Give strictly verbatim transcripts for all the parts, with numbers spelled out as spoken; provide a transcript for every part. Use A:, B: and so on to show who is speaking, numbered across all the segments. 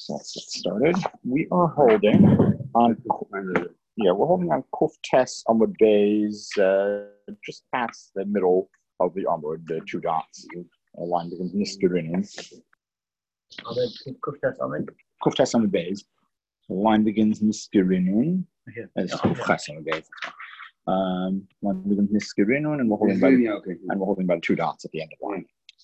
A: So let's get started. We are holding on, yeah, we're holding on Kuf Tes Amud Bays, uh, just past the middle of the Amud, the two dots, a line begins Niskirinin.
B: Kuf Tes Amud?
A: Kuf Tes Amud Bays. The line begins Niskirinin. As Kuf Tes Amud Bays. Um, line begins Niskirinin, and we're holding by, and we're holding by two dots at the end of the line.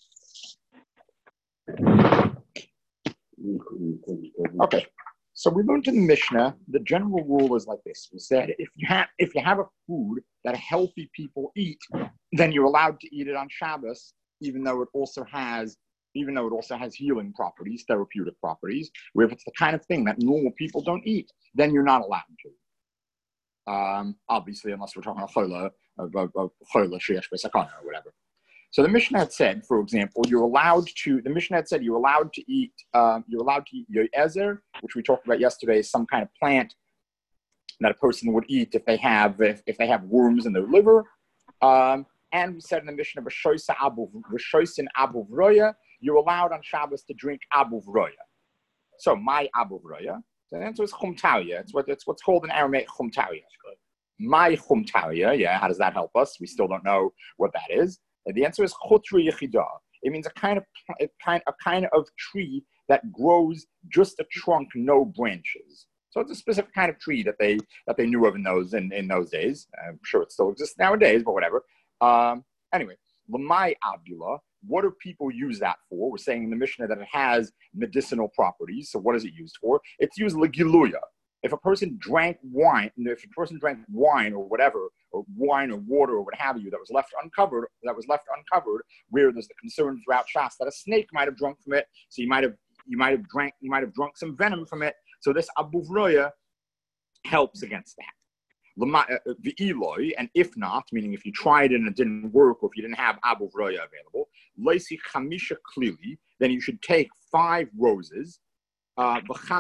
A: Okay, so we learned in the Mishnah, the general rule is like this: is that if you have if you have a food that healthy people eat, then you're allowed to eat it on Shabbos, even though it also has even though it also has healing properties, therapeutic properties. Where if it's the kind of thing that normal people don't eat, then you're not allowed to. Um, obviously, unless we're talking about chola, chola sheyesh b'sakana or whatever. So the Mishnah had said, for example, you're allowed to, the Mishnah had said you're allowed to eat, um, you're allowed to eat yoezer, which we talked about yesterday, is some kind of plant that a person would eat if they have, if, if they have worms in their liver. Um, and we said in the Mishnah, V'shoisa abu, V'shoisin abu vroya, you're allowed on Shabbos to drink abu vroya. So my abu vroya, so the answer is chumtauya. It's what, it's what's called in Aramaic chumtauya. My chumtauya, yeah, how does that help us? We still don't know what that is. The answer is chotri yechida. It means a kind of a kind a kind of tree that grows just a trunk, no branches. So it's a specific kind of tree that they that they knew of in those in, in those days. I'm sure it still exists nowadays, but whatever. Um, anyway, lamai abula. What do people use that for? We're saying in the Mishnah that it has medicinal properties. So what is it used for? It's used legiluya. If a person drank wine, if a person drank wine or whatever, or wine or water or what have you, that was left uncovered, that was left uncovered, where there's the concern throughout Shas that a snake might have drunk from it, so you might have, you might have drank, you might have drunk some venom from it. So this abu vroya helps against that. The Eloi, and if not, meaning if you tried it and it didn't work, or if you didn't have abu vroya available, leisi chamisha klili, then you should take five roses. Uh,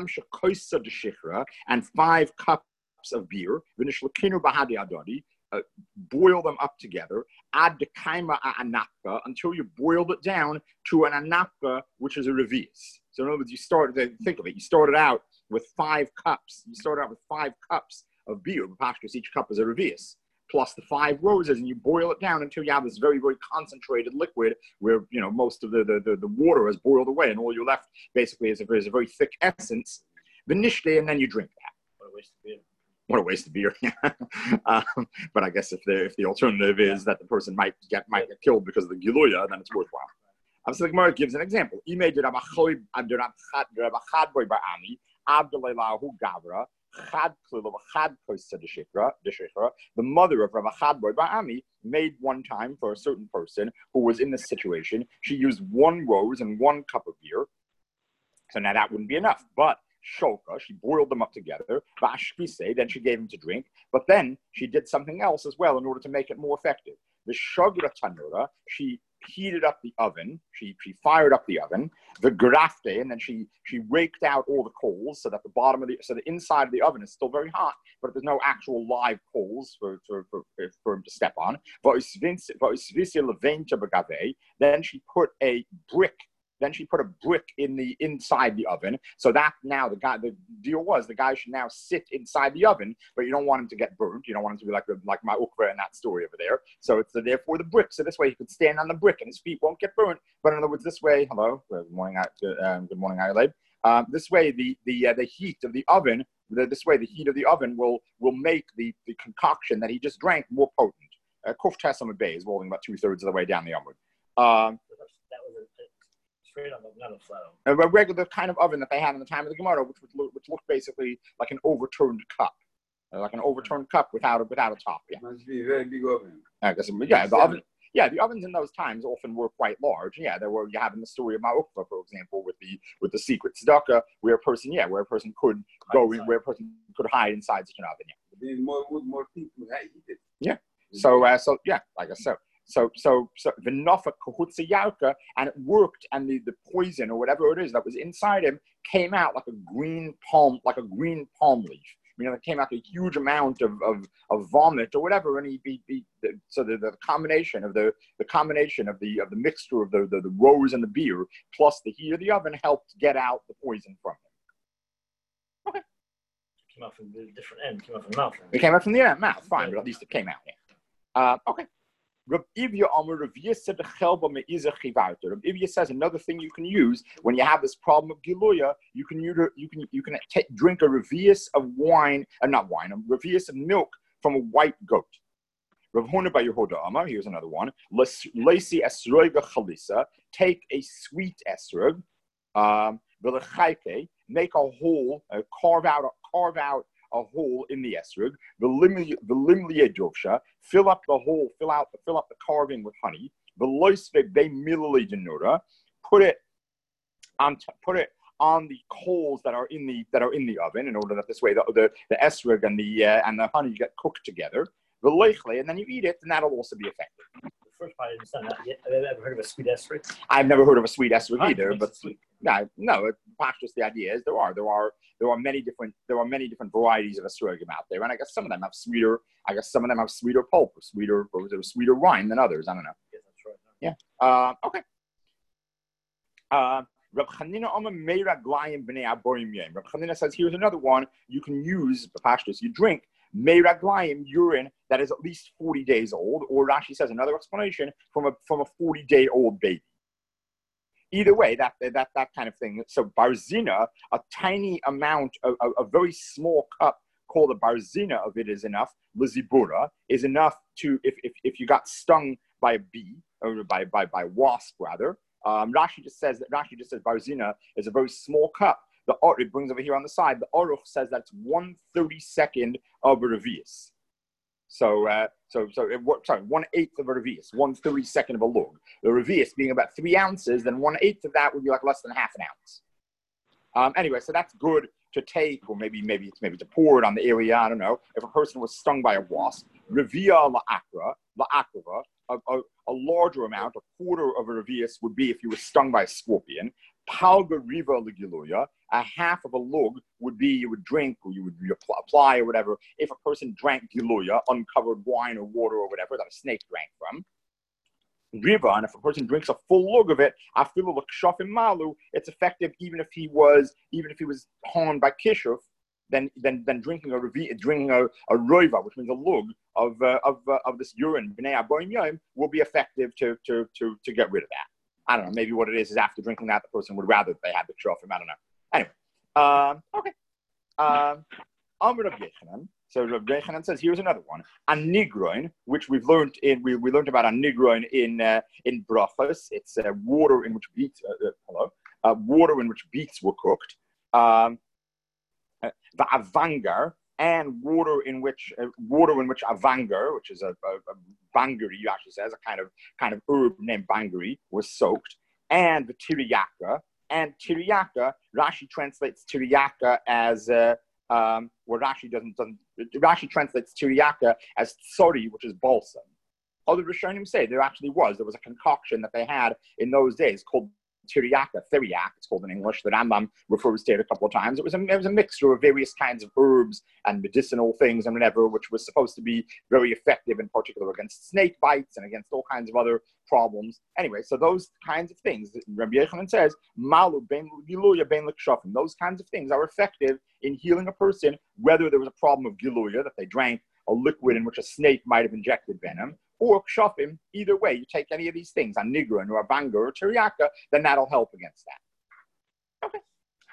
A: and five cups of beer, uh, boil them up together, add the kaima anapka until you boiled it down to an anapka, which is a revius. So in other words, you start, think of it, you started out with five cups, you started out with five cups of beer, each cup is a revius, plus the five roses, and you boil it down until you have this very, very concentrated liquid where, you know, most of the, the, the, the water has boiled away, and all you're left basically is a, is a very thick essence, the nishte, and then you drink that.
B: What a waste of beer.
A: What a waste of beer. um, but I guess if the if the alternative is that the person might get might get killed because of the giluya, then it's worthwhile. So the Gemara gives an example. The mother of Rabbi Chadboy Ba'ami made one time for a certain person who was in this situation. She used one rose and one cup of beer. So now that wouldn't be enough. But Shoka, she boiled them up together. Ba'ashkise, then she gave him to drink. But then she did something else as well in order to make it more effective. The Shagra Tanura, she heated up the oven. She she fired up the oven. The grafte, and then she she raked out all the coals so that the bottom of the so the inside of the oven is still very hot, but there's no actual live coals for for for, for him to step on. Then she put a brick. Then she put a brick in the inside the oven. So that now the guy, the deal was the guy should now sit inside the oven, but you don't want him to get burnt. You don't want him to be like like my ukva in that story over there. So it's the, therefore the brick. So this way he could stand on the brick and his feet won't get burnt. But in other words, this way, hello, good morning, um, good morning, Ayaleb. Um, this way, the the uh, the heat of the oven, the, this way the heat of the oven will will make the, the concoction that he just drank more potent. Kuf Tes Amud Bay is rolling about two thirds of the way down the Amud. Um,
B: that was a On the, not a flat
A: a regular kind of oven that they had in the time of the Gemara, which, which, which looked basically like an overturned cup, uh, like an overturned cup without a, without a top. Yeah,
C: must be a very big oven.
A: I guess, yeah, the oven. Yeah, the ovens in those times often were quite large. Yeah, there were. You have in the story of Ma'ukva, for example, with the with the secret tzedakah, where a person, yeah, where a person could go in, where a person could hide inside such an oven. Yeah,
C: there's more wood, more people eat it.
A: Yeah. So, uh, so yeah, I guess so. So, so, so, v'nofa kahutza yarka, and it worked, and the, the poison or whatever it is that was inside him came out like a green palm, like a green palm leaf. You know, it came out a huge amount of, of, of vomit or whatever, and he, he, he so the, the combination of the the combination of the of the mixture of the, the the rose and the beer plus the heat of the oven helped get out the poison from him. Okay.
B: Came out from the different end. Came out from the mouth.
A: It came out from the end, mouth. Fine, but at least it came out. Yeah. Uh, okay. Reb Ivya Amar Rav Yisra said the chelba me'iza chivauta. Reb Ivya says another thing you can use when you have this problem of giluya. You can use you can you can take, drink a revius of wine, uh, not wine, a revius of milk from a white goat. Rav Huna by Yehuda Amar. Here's another one. Lacy esroiga chalisa. Take a sweet esrog. Um, make a hole, uh, carve out, a, carve out a hole in the esrog. The limlia dovsha, fill up the hole, fill out, fill up the carving with honey. The loisve be milli denura, put it on, t- put it on the coals that are in the that are in the oven, in order that this way the the, the esrog and the uh, and the honey get cooked together. The leichle, and then you eat it, and that'll also be effective.
B: First part, I didn't understand that. Have you ever heard of a sweet esrog?
A: I've never heard of a sweet esrog
B: Huh?
A: either,
B: Makes
A: but
B: it sweet.
A: no, no. Perhaps just the idea is there are there are there are many different there are many different varieties of esrogim out there, and I guess some of them have sweeter. I guess some of them have sweeter pulp, or sweeter or sweeter wine than others. I don't know.
B: Yes, that's right.
A: Yeah. Uh, okay. Uh, Reb Chanina Omer Meira Glayim B'nei Aborim Yom. Reb Chanina says here's another one you can use. Pashtus, you drink Meira Glayim, urine that is at least forty days old, or Rashi says another explanation from a from a forty day old baby. Either way, that that that kind of thing. So barzina, a tiny amount, a, a, a very small cup called a barzina of it is enough. Lizibura is enough to if, if if you got stung by a bee or by by by wasp rather. Um, Rashi just says that Rashi just says barzina is a very small cup. The or it brings over here on the side. The Aruch says that's one thirty second of a revius. So, uh, so, so, it, sorry, one eighth of a revius, one thirty second of a lug. The revius being about three ounces, then one eighth of that would be like less than half an ounce. Um, anyway, so that's good to take, or maybe, maybe, maybe to pour it on the area. I don't know. If a person was stung by a wasp, revia la'akra, la'akra, a, a, a larger amount, a quarter of a revius would be if you were stung by a scorpion. Palga riva legiluya, a half of a lug would be you would drink or you would apply or whatever if a person drank giluya, uncovered wine or water or whatever that a snake drank from. Riva, and if a person drinks a full lug of it, afilu l'kshafim malu, it's effective even if he was even if he was harmed by kishuf. Then, then, then drinking a drinking a, a roiva, which means a lug of uh, of uh, of this urine, b'nei aboim yom, will be effective to to to to get rid of that. I don't know. Maybe what it is is after drinking that, the person would rather they had the kshofim. I don't know. Anyway, um, okay. Um, Amr Rav Yechanan. So Rav Yechanan says here's another one. A nigroin, which we've learned in we, we learned about a nigroin in uh, in brachos. It's uh, water in which beets. Uh, uh, hello, uh, water in which beets were cooked. Um, uh, the avangar. And water in which uh, water in which avangar, which is a, a, a bangari, actually says a kind of kind of herb named bangari, was soaked, and the tiriaka and tiriaka. Rashi translates tiriaka as uh, um, well, Rashi doesn't doesn't Rashi translates tiriaka as tsori, which is balsam. Other Rishonim say there actually was there was a concoction that they had in those days called Tiriaka, theriak, it's called in English. The Rambam refers to it a couple of times. It was a, it was a mixture of various kinds of herbs and medicinal things and whatever, which was supposed to be very effective, in particular against snake bites and against all kinds of other problems. Anyway, so those kinds of things, Rabbi Yechanan says, malu ben giluya ben l'kshafim. Those kinds of things are effective in healing a person, whether there was a problem of giluya, that they drank a liquid in which a snake might have injected venom, or kshafim. Either way, you take any of these things, a nigron or a banga or tiriaka, then that'll help against that. Okay.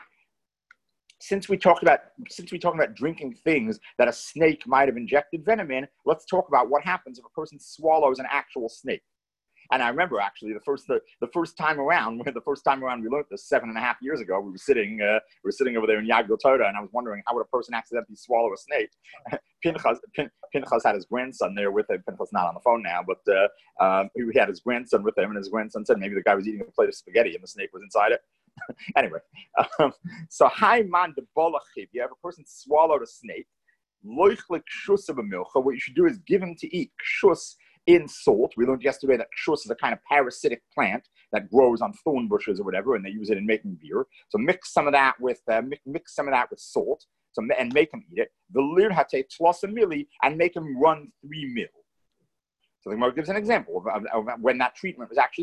A: Since we talked about since we talked about drinking things that a snake might have injected venom in, let's talk about what happens if a person swallows an actual snake. And I remember actually the first the, the first time around, the first time around we learned this seven and a half years ago. We were sitting uh, we were sitting over there in Yagdil Torah, and I was wondering how would a person accidentally swallow a snake. Pinchas, Pin, Pinchas had his grandson there with him. Pinchas not on the phone now, but uh, um, he had his grandson with him, and his grandson said maybe the guy was eating a plate of spaghetti and the snake was inside it. Anyway, um, so hi man de bolachib. You have a person swallowed a snake. Loichlik shus of a milcha. What you should do is give him to eat kshus in salt. We learned yesterday that kshus is a kind of parasitic plant that grows on thorn bushes or whatever, and they use it in making beer. So mix some of that with uh, mix, mix some of that with salt. So and make him eat it. The lir hate tlos a milli and make him run three mil. So the Gemara gives an example of, of, of when that treatment was actually used.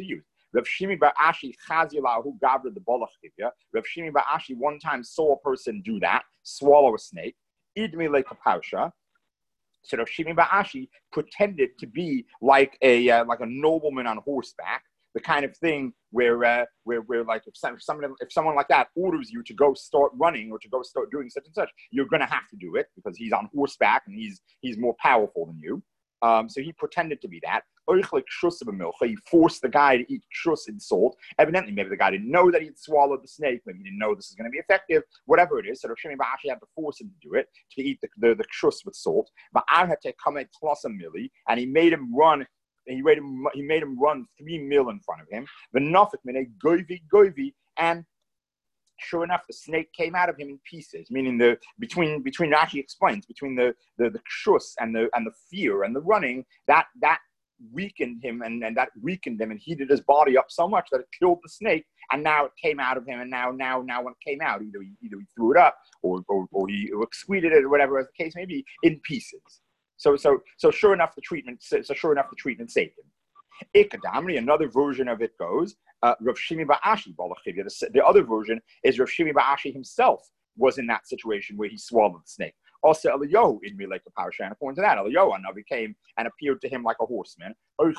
A: Rav Shimi bar Ashi chazilahu gavra the bolach chivya. Rav Shimi bar Ashi one time saw a person do that, swallow a snake. Idmi le kapausha. So Rav Shimi bar Ashi pretended to be like a uh, like a nobleman on horseback, the kind of thing where uh, where where like if, some, if someone if someone like that orders you to go start running or to go start doing such and such, you're going to have to do it because he's on horseback and he's he's more powerful than you. Um, so he pretended to be that. He forced the guy to eat kshus in salt. Evidently, maybe the guy didn't know that he had swallowed the snake. Maybe he didn't know this is going to be effective. Whatever it is, so Rav Shimi bar Ashi had to force him to do it, to eat the, the, the kshus with salt. But I had to come at mili, and he made him run. He made him. He made him run three mil in front of him. The nafik mine goivi goivi, and sure enough, the snake came out of him in pieces. Meaning the between between Rashi explains between the the the kshus and the and the fear and the running that that. weakened him and, and that weakened him and heated his body up so much that it killed the snake, and now it came out of him, and now now now when it came out, either he, either he threw it up or, or or he excreted it or whatever as the case may be in pieces. So so so sure enough the treatment so sure enough the treatment saved him. Ikadamri, another version of it goes, uh, Rav Shimi bar Ashi, the, the other version is Rav Shimi bar Ashi himself was in that situation where he swallowed the snake. Also, Eliyahu in me like the parasha, and according to that, Eliyahu Navi came and appeared to him like a horseman. And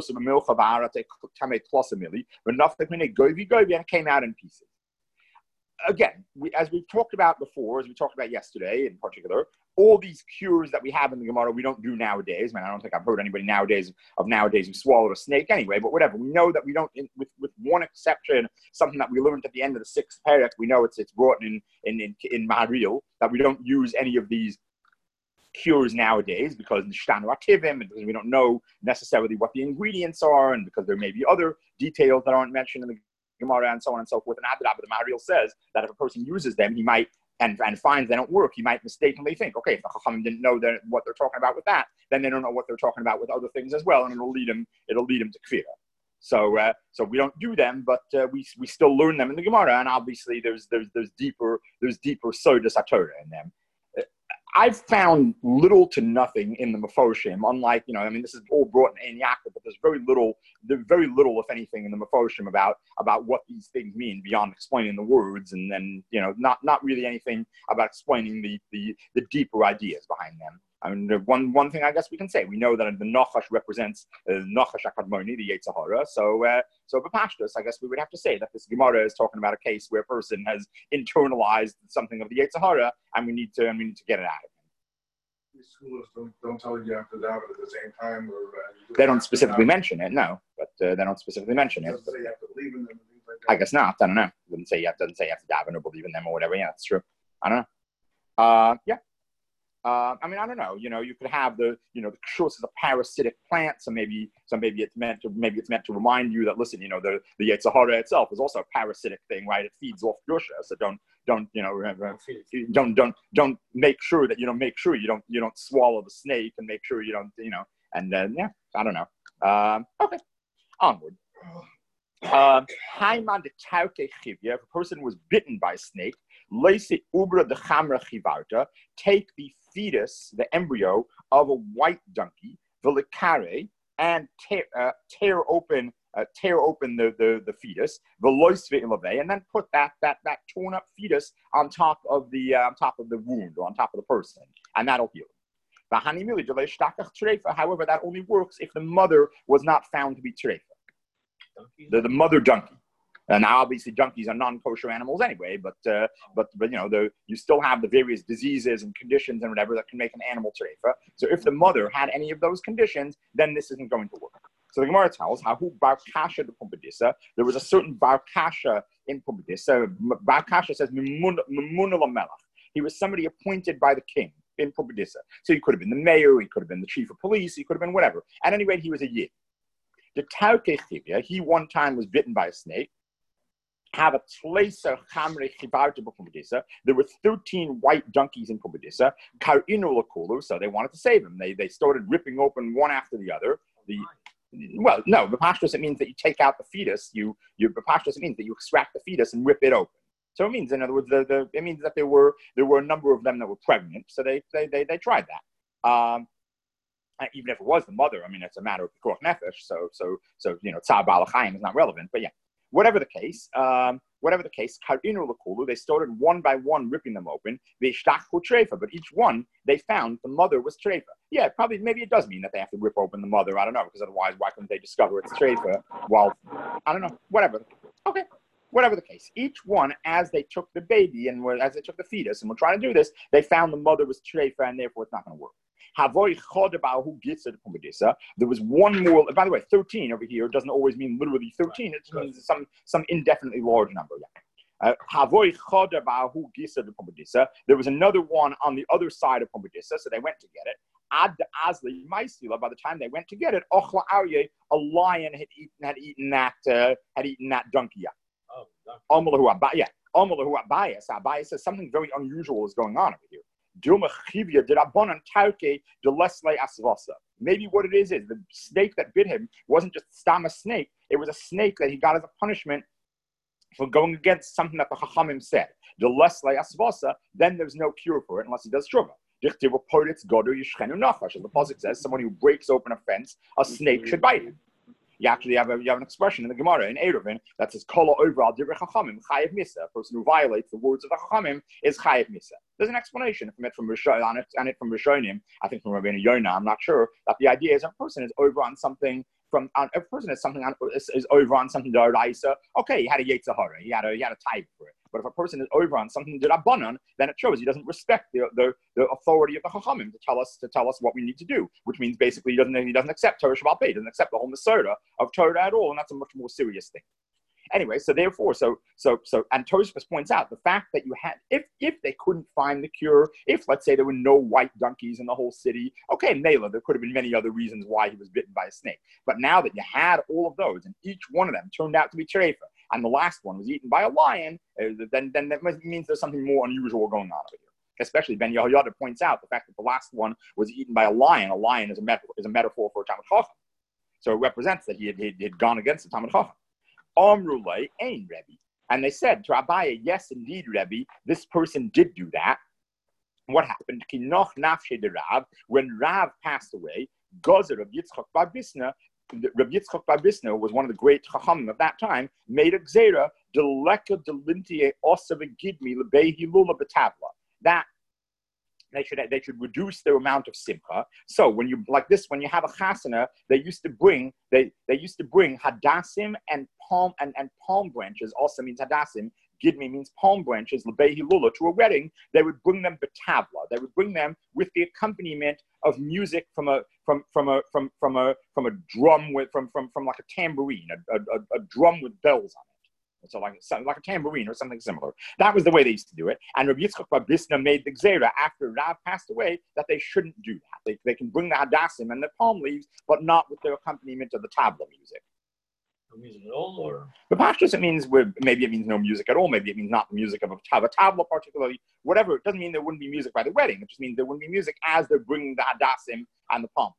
A: it came out in pieces. Again, we, as we've talked about before, as we talked about yesterday in particular, all these cures that we have in the Gemara, we don't do nowadays. Man, I don't think I've heard anybody nowadays of nowadays who swallowed a snake anyway, but whatever. We know that we don't, in, with, with one exception, something that we learned at the end of the sixth parak, we know it's it's brought in in, in, in Maharil, that we don't use any of these cures nowadays because and because we don't know necessarily what the ingredients are, and because there may be other details that aren't mentioned in the Gemara and so on and so forth. And Adrabah, the Maharil says that if a person uses them, he might, and, and finds they don't work, he might mistakenly think, okay, if the Chachamim didn't know that, what they're talking about with that, then they don't know what they're talking about with other things as well, and it'll lead them, it'll lead them to Kfira. So, uh, so we don't do them, but uh, we we still learn them in the Gemara, and obviously there's there's there's deeper there's deeper Sodas HaTorah in them. I've found little to nothing in the Mefoshim, unlike, you know, I mean, this is all brought in Yaakov, but there's very little, there's very little, if anything, in the Mefoshim about, about what these things mean beyond explaining the words, and then, you know, not, not really anything about explaining the, the, the deeper ideas behind them. I mean, one, one thing I guess we can say, we know that the Nachash represents uh, Nachash HaKadmoni, the Yetzer Hara. So, uh, so B'Pashtus, I guess we would have to say that this Gemara is talking about a case where a person has internalized something of the Yetzer Hara, and we need to, and we need to get it out of him.
D: These scholars don't, don't tell you you have to daven at the same time, or uh, do
A: they don't specifically mention it, no, but uh, they don't specifically mention it.
D: Doesn't say you have to believe in them and things like that.
A: I guess not. I don't know. It doesn't say you have, doesn't say you have to daven or believe in them or whatever. Yeah, that's true. I don't know. Uh, yeah. Uh, I mean, I don't know. You know, you could have the, you know, the kshus is a parasitic plant, so maybe, so maybe it's meant to, maybe it's meant to remind you that, listen, you know, the the Yetzer Hara itself is also a parasitic thing, right? It feeds off Yusha, so don't, don't, you know, don't, don't, don't make sure that you don't make sure you don't, you don't swallow the snake, and make sure you don't, you know, and then yeah, I don't know. Um, okay, onward. Um, if a person was bitten by a snake, take the fetus, the embryo of a white donkey, and tear, uh, tear open, uh, tear open the, the, the fetus, and then put that, that, that torn up fetus on top of the uh, on top of the wound, or on top of the person, and that'll heal. However, that only works if the mother was not found to be trefa. The, the mother donkey. And now, obviously, donkeys are non-kosher animals anyway, but uh, but but you know, the you still have the various diseases and conditions and whatever that can make an animal treifa. So if the mother had any of those conditions, then this isn't going to work. So the Gemara tells how who bar kasha the pumbedissa. There was a certain bar kasha in pumbedissa. Bar kasha says mimun melech. He was somebody appointed by the king in pumbedissa. So he could have been the mayor, he could have been the chief of police, he could have been whatever. At any rate, he was a yid. The Tauke Chivya, he one time was bitten by a snake. Have a tleiser chamre chivarta b'pumbedissa. There were thirteen white donkeys in pumbedissa. Karinu lakulu, so they wanted to save him. They they started ripping open one after the other. The well, no, b'pashtus, it means that you take out the fetus. You you b'pashtus, it means that you extract the fetus and rip it open. So it means, in other words, the, the it means that there were there were a number of them that were pregnant. So they they they, they tried that. Um, Uh, even if it was the mother, I mean, it's a matter of pikuach nefesh. So, so, so you know, tzar ba'al chayim is not relevant. But yeah, whatever the case, um, whatever the case, karinu l'kulu, they started one by one ripping them open. Ve'ishtachu treifa, but each one they found the mother was treifa. Yeah, probably, maybe it does mean that they have to rip open the mother. I don't know, because otherwise, why couldn't they discover it's treifa? Well, I don't know. Whatever. Okay. Whatever the case, each one, as they took the baby and were, as they took the fetus and were trying to do this, they found the mother was treifa, and therefore it's not going to work. There was one more, by the way, thirteen over here doesn't always mean literally thirteen, it just means some, some indefinitely large number. Yeah. Uh, there was another one on the other side of Pumbedisa, so they went to get it. Ad Asli Maisila, by the time they went to get it, Ochla Arye, a lion had eaten had eaten that uh, had eaten that donkey. Oh, yeah. Abayas. Abayas says something very unusual is going on over here. Maybe what it is is the snake that bit him wasn't just stam a snake, it was a snake that he got as a punishment for going against something that the Chachamim said. Then there's no cure for it unless he does tshuva. The Pasuk says someone who breaks open a fence, a snake should bite him. You actually have, a, you have an expression in the Gemara in Eruvin that says "Kol over al divrei chachamim chayev misa." A person who violates the words of the chachamim is chayev misa. There's an explanation from it from Rishon, on it, and it from Rishonim, I think from Rabbeinu Yonah, I'm not sure, that the idea is a person is over on something from on, a person is something on, is, is over on something d'oraisa. Okay, he had a yetzer hara, he had a he had a type for it. But if a person is over on something d'rabbanan, then it shows he doesn't respect the, the, the authority of the chachamim to tell us to tell us what we need to do, which means basically he doesn't he doesn't accept Torah Shabbat Pei, doesn't accept the whole Masorah of Torah at all, and that's a much more serious thing. Anyway, so therefore, so so so, and Tosfos points out the fact that you had, if if they couldn't find the cure, if let's say there were no white donkeys in the whole city, okay, Mela, there could have been many other reasons why he was bitten by a snake. But now that you had all of those, and each one of them turned out to be treifa, and the last one was eaten by a lion, uh, then then that means there's something more unusual going on over here. Especially Ben Yehoyada points out the fact that the last one was eaten by a lion. A lion is a metaphor, is a metaphor for a Talmid Chacham, so it represents that he had, he had gone against the Talmid Chacham. Amrulay ain Rebbe. And they said to Abaye, yes, indeed, Rebbe, this person did do that. What happened? Kinoch nafshe de Rav, when Rav passed away, Gozer of Yitzchak bar Bisna, Rabbi Yitzchak bar Bisna was one of the great chachamim of that time, made a gzera, deleka delintie osa v'gidmi lebehi lula betavla. That They should they should reduce their amount of simcha. So when you like this, when you have a chasana, they used to bring they they used to bring hadassim and palm and, and palm branches. Also means hadassim. Gidmi means palm branches. Lebehi lula, to a wedding. They would bring them betavla. They would bring them with the accompaniment of music from a from from a from from a from a drum with from from from like a tambourine, a a, a drum with bells on it. So like, like a tambourine or something similar. That was the way they used to do it. And Rabbi Yitzchak bar Bisna made the gzera after Rav passed away that they shouldn't do that. They, they can bring the hadassim and the palm leaves, but not with the accompaniment of the tabla music.
B: No music at all, or?
A: The pashtus, it means, maybe it means no music at all. Maybe it means not the music of a, of a tabla particularly. Whatever. It doesn't mean there wouldn't be music by the wedding. It just means there wouldn't be music as they're bringing the hadassim and the palm.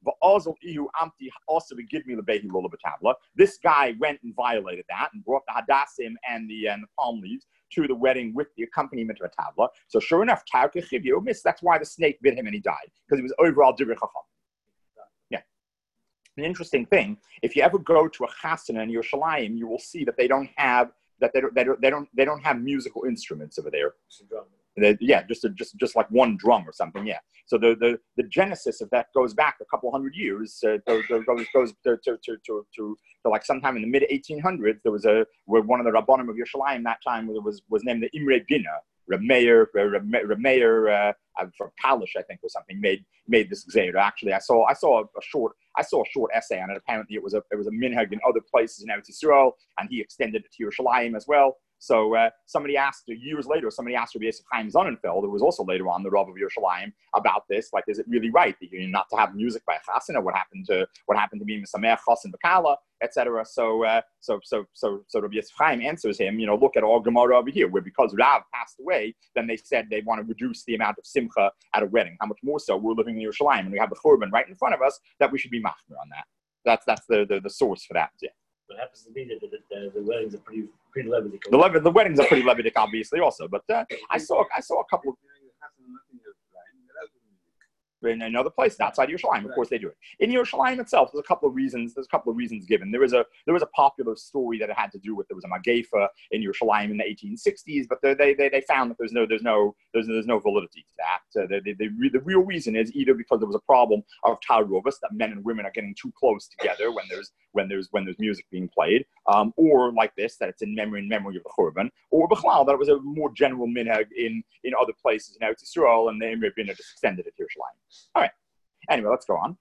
A: This guy went and violated that and brought the hadassim and the, and the palm leaves to the wedding with the accompaniment of a tabla. So sure enough, that's why the snake bit him and he died, because he was overall divrei chacham. Yeah. An interesting thing, if you ever go to a chasana in Yerushalayim, you will see that they don't have that they don't they don't they don't, they don't have musical instruments over there. They, yeah, just a, just just like one drum or something. Yeah. So the, the, the genesis of that goes back a couple hundred years. Uh, goes goes goes to to, to to to to like sometime in the mid eighteen hundreds. There was a where one of the rabbanim of Yerushalayim that time was was named the Imre Bina. Reb Meir, Reb Meir uh, from Kalish, I think, or something, made made this gzeira. Actually, I saw I saw a, a short I saw a short essay on it. Apparently, it was a it was a minhag in other places in Eretz Yisrael, and he extended it to Yerushalayim as well. So uh, somebody asked, years later, somebody asked Rabbi Yosef Chaim Sonnenfeld, who was also later on the Rav of Yerushalayim, about this. Like, is it really right that you're not to have music by Chasana? What happened to what happened to being Mesamech, Chasen, Bekala, et cetera. So, uh, so, so, so, so Rabbi Yosef Chaim answers him. You know, look at all Gemara over here, where because Rav passed away, then they said they want to reduce the amount of simcha at a wedding. How much more so? We're living in Yerushalayim, and we have the Churban right in front of us. That we should be machmir on that. That's that's the, the the source for that. Yeah.
B: It happens to be that the, the, the weddings are pretty pretty Levitic.
A: The, le- the weddings are pretty Levitic, obviously, also. But uh, I saw I saw a couple of in another place outside Yerushalayim. Of course, they do it. In Yerushalayim itself, there's a couple of reasons. There's a couple of reasons given. There was a there was a popular story that it had to do with there was a Magefa in Yerushalayim in the eighteen sixties, but they they they found that there's no there's no there's there's no validity to that. Uh, they, they, they, the real reason is either because there was a problem of Taruvus, that men and women are getting too close together when there's when there's when there's music being played, um, or like this, that it's in memory in memory of the Churban, or B'chlal, that it was a more general minhag in in other places in Eretz Yisrael, and the Emir Bina just extended it to Yerushalayim. All right. Anyway, let's go on.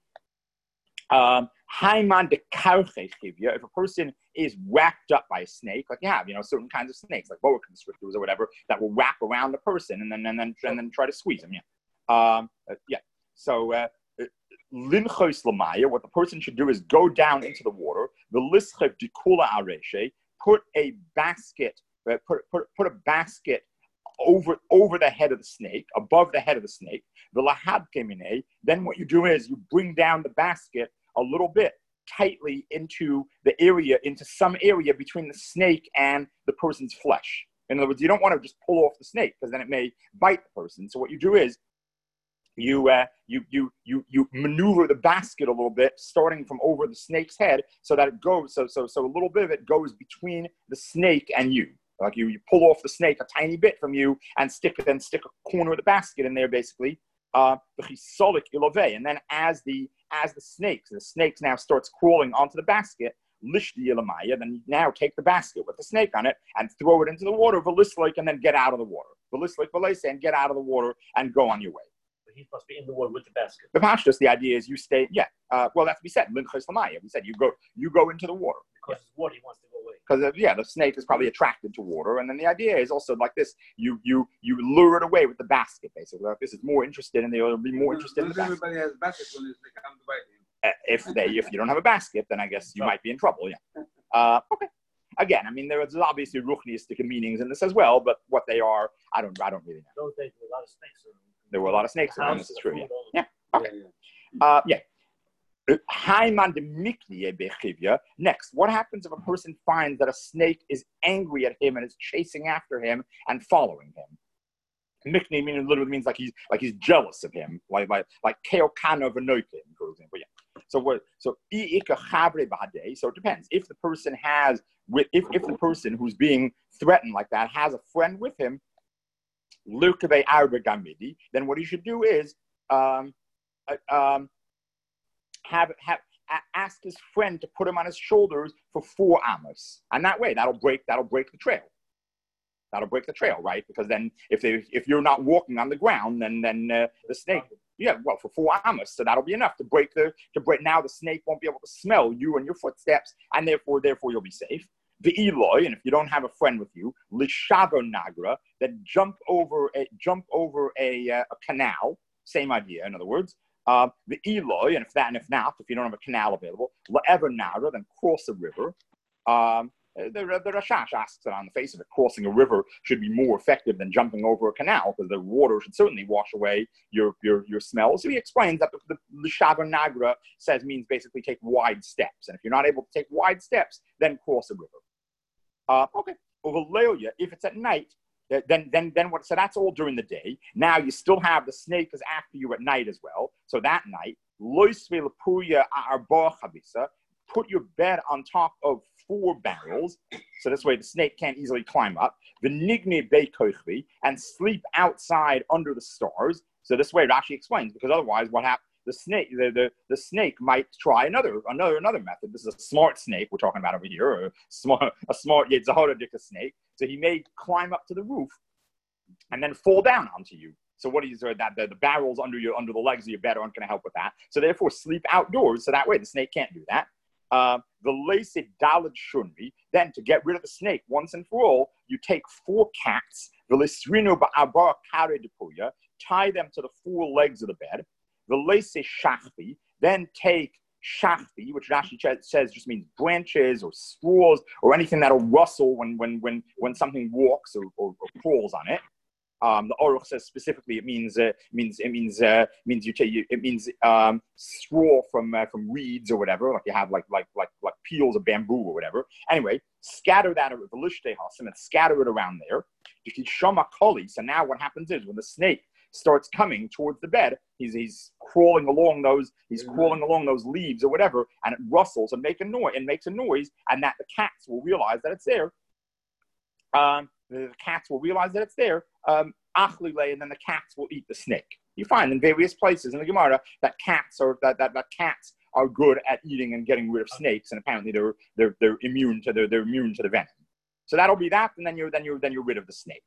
A: Um, Haiman de karche chivya, if a person is wrapped up by a snake, like you have, you know, certain kinds of snakes, like boa constrictors or whatever, that will wrap around the person and then and then and then try to squeeze them. Yeah. Um, uh, yeah. So uh, linchos lamaya, what the person should do is go down into the water. The lischep dikula areshe, put a basket, uh, put put put a basket over over the head of the snake, above the head of the snake. The lahab kemine. Then what you do is you bring down the basket a little bit tightly into the area, into some area between the snake and the person's flesh. In other words, you don't want to just pull off the snake because then it may bite the person. So what you do is you uh, you you you you maneuver the basket a little bit, starting from over the snake's head, so that it goes so so so a little bit of it goes between the snake and you. Like you, you pull off the snake a tiny bit from you and stick it, then stick a corner of the basket in there, basically. Uh, and then as the as the snakes, the snakes now starts crawling onto the basket. Lishdi Yelamaya, then you now take the basket with the snake on it and throw it into the water. Velislik, and then get out of the water. Velislik, Velise, and get out of the water and go on your way.
B: But he must be in the water with the basket.
A: The pashtus, the idea is you stay. Yeah. Uh, well, that's what we said. Linchos Lamaya. We said you go you go into the water.
B: Because it's water, he wants to go away.
A: Because uh, yeah, the snake is probably attracted to water, and then the idea is also like this: you you you lure it away with the basket, basically. Like this is more interested, and they'll be more interested in the basket.
C: Everybody has baskets when they come to bite him.
A: Uh, if they if you don't have a basket, then I guess you might be in trouble. Yeah. Uh, okay. Again, I mean, there's obviously ruchniistic meanings in this as well, but what they are, I don't I don't really know.
B: Those days, there were a lot of snakes around.
A: There were a lot of snakes around. This is true. Yeah. Yeah. Okay.
C: Yeah, yeah.
A: Uh, yeah. Next, what happens if a person finds that a snake is angry at him and is chasing after him and following him? Mikni meaning literally means like he's like he's jealous of him, like like like keokana v'noikim, for example. Yeah. So what? So so it depends. If the person has with if if the person who's being threatened like that has a friend with him, then what he should do is um um. Have, have ask his friend to put him on his shoulders for four amos, and that way that'll break that'll break the trail. That'll break the trail, right? Because then if they if you're not walking on the ground, then then uh, the snake, yeah, well for four amos, so that'll be enough to break the to break. Now the snake won't be able to smell you and your footsteps, and therefore therefore you'll be safe. The Eloi, and if you don't have a friend with you, lishavo nagra, then jump over a jump over a uh, a canal. Same idea, in other words. Uh, the Eloi, and if that, and if not, if you don't have a canal available, La'ever Nara, then cross a river. Um, the, the Rashash asks that on the face of it, crossing a river should be more effective than jumping over a canal, because the water should certainly wash away your your, your smell. So he explains that the, the, the Shavar Nagra says means basically take wide steps. And if you're not able to take wide steps, then cross a river. Uh, okay. Over Leoya, if it's at night, Then, then, then what? So that's all during the day. Now you still have the snake is after you at night as well. So that night, put your bed on top of four barrels. So this way the snake can't easily climb up. And sleep outside under the stars. So this way Rashi explains, because otherwise what happens? The snake, the, the, the snake might try another, another, another method. This is a smart snake we're talking about over here, or a smart, a smart Yetzirah snake. So he may climb up to the roof and then fall down onto you. So what is there that the, the barrels under your under the legs of your bed aren't going to help with that. So therefore, sleep outdoors. So that way the snake can't do that. Uh, the lacy dalad shunri. Then to get rid of the snake once and for all, you take four cats. The lisrino ba'abar kare depuya. Tie them to the four legs of the bed. The lacy shachvi. Then take shachvi, which Rashi says just means branches or straws or anything that'll rustle when when when when something walks or, or, or crawls on it. Um, the Aruch says specifically it means uh, means it means uh, means you take it means um, straw from uh, from reeds or whatever, like you have like like like like peels of bamboo or whatever. Anyway, scatter that with the lishtei hasim and scatter it around there. So now what happens is when the snake starts coming towards the bed. He's he's crawling along those he's mm-hmm. crawling along those leaves or whatever, and it rustles and make a noise and makes a noise, and that the cats will realize that it's there. Um, the cats will realize that it's there. Um, and then the cats will eat the snake. You find in various places in the Gemara that cats are that, that, that cats are good at eating and getting rid of snakes, and apparently they're they're they're immune to the they're immune to the venom. So that'll be that, and then you're then you're then you're rid of the snake.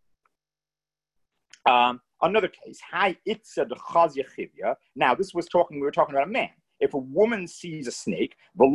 A: Um, another case, hi itza de chazia chivya. Now this was talking we were talking about a man. If a woman sees a snake,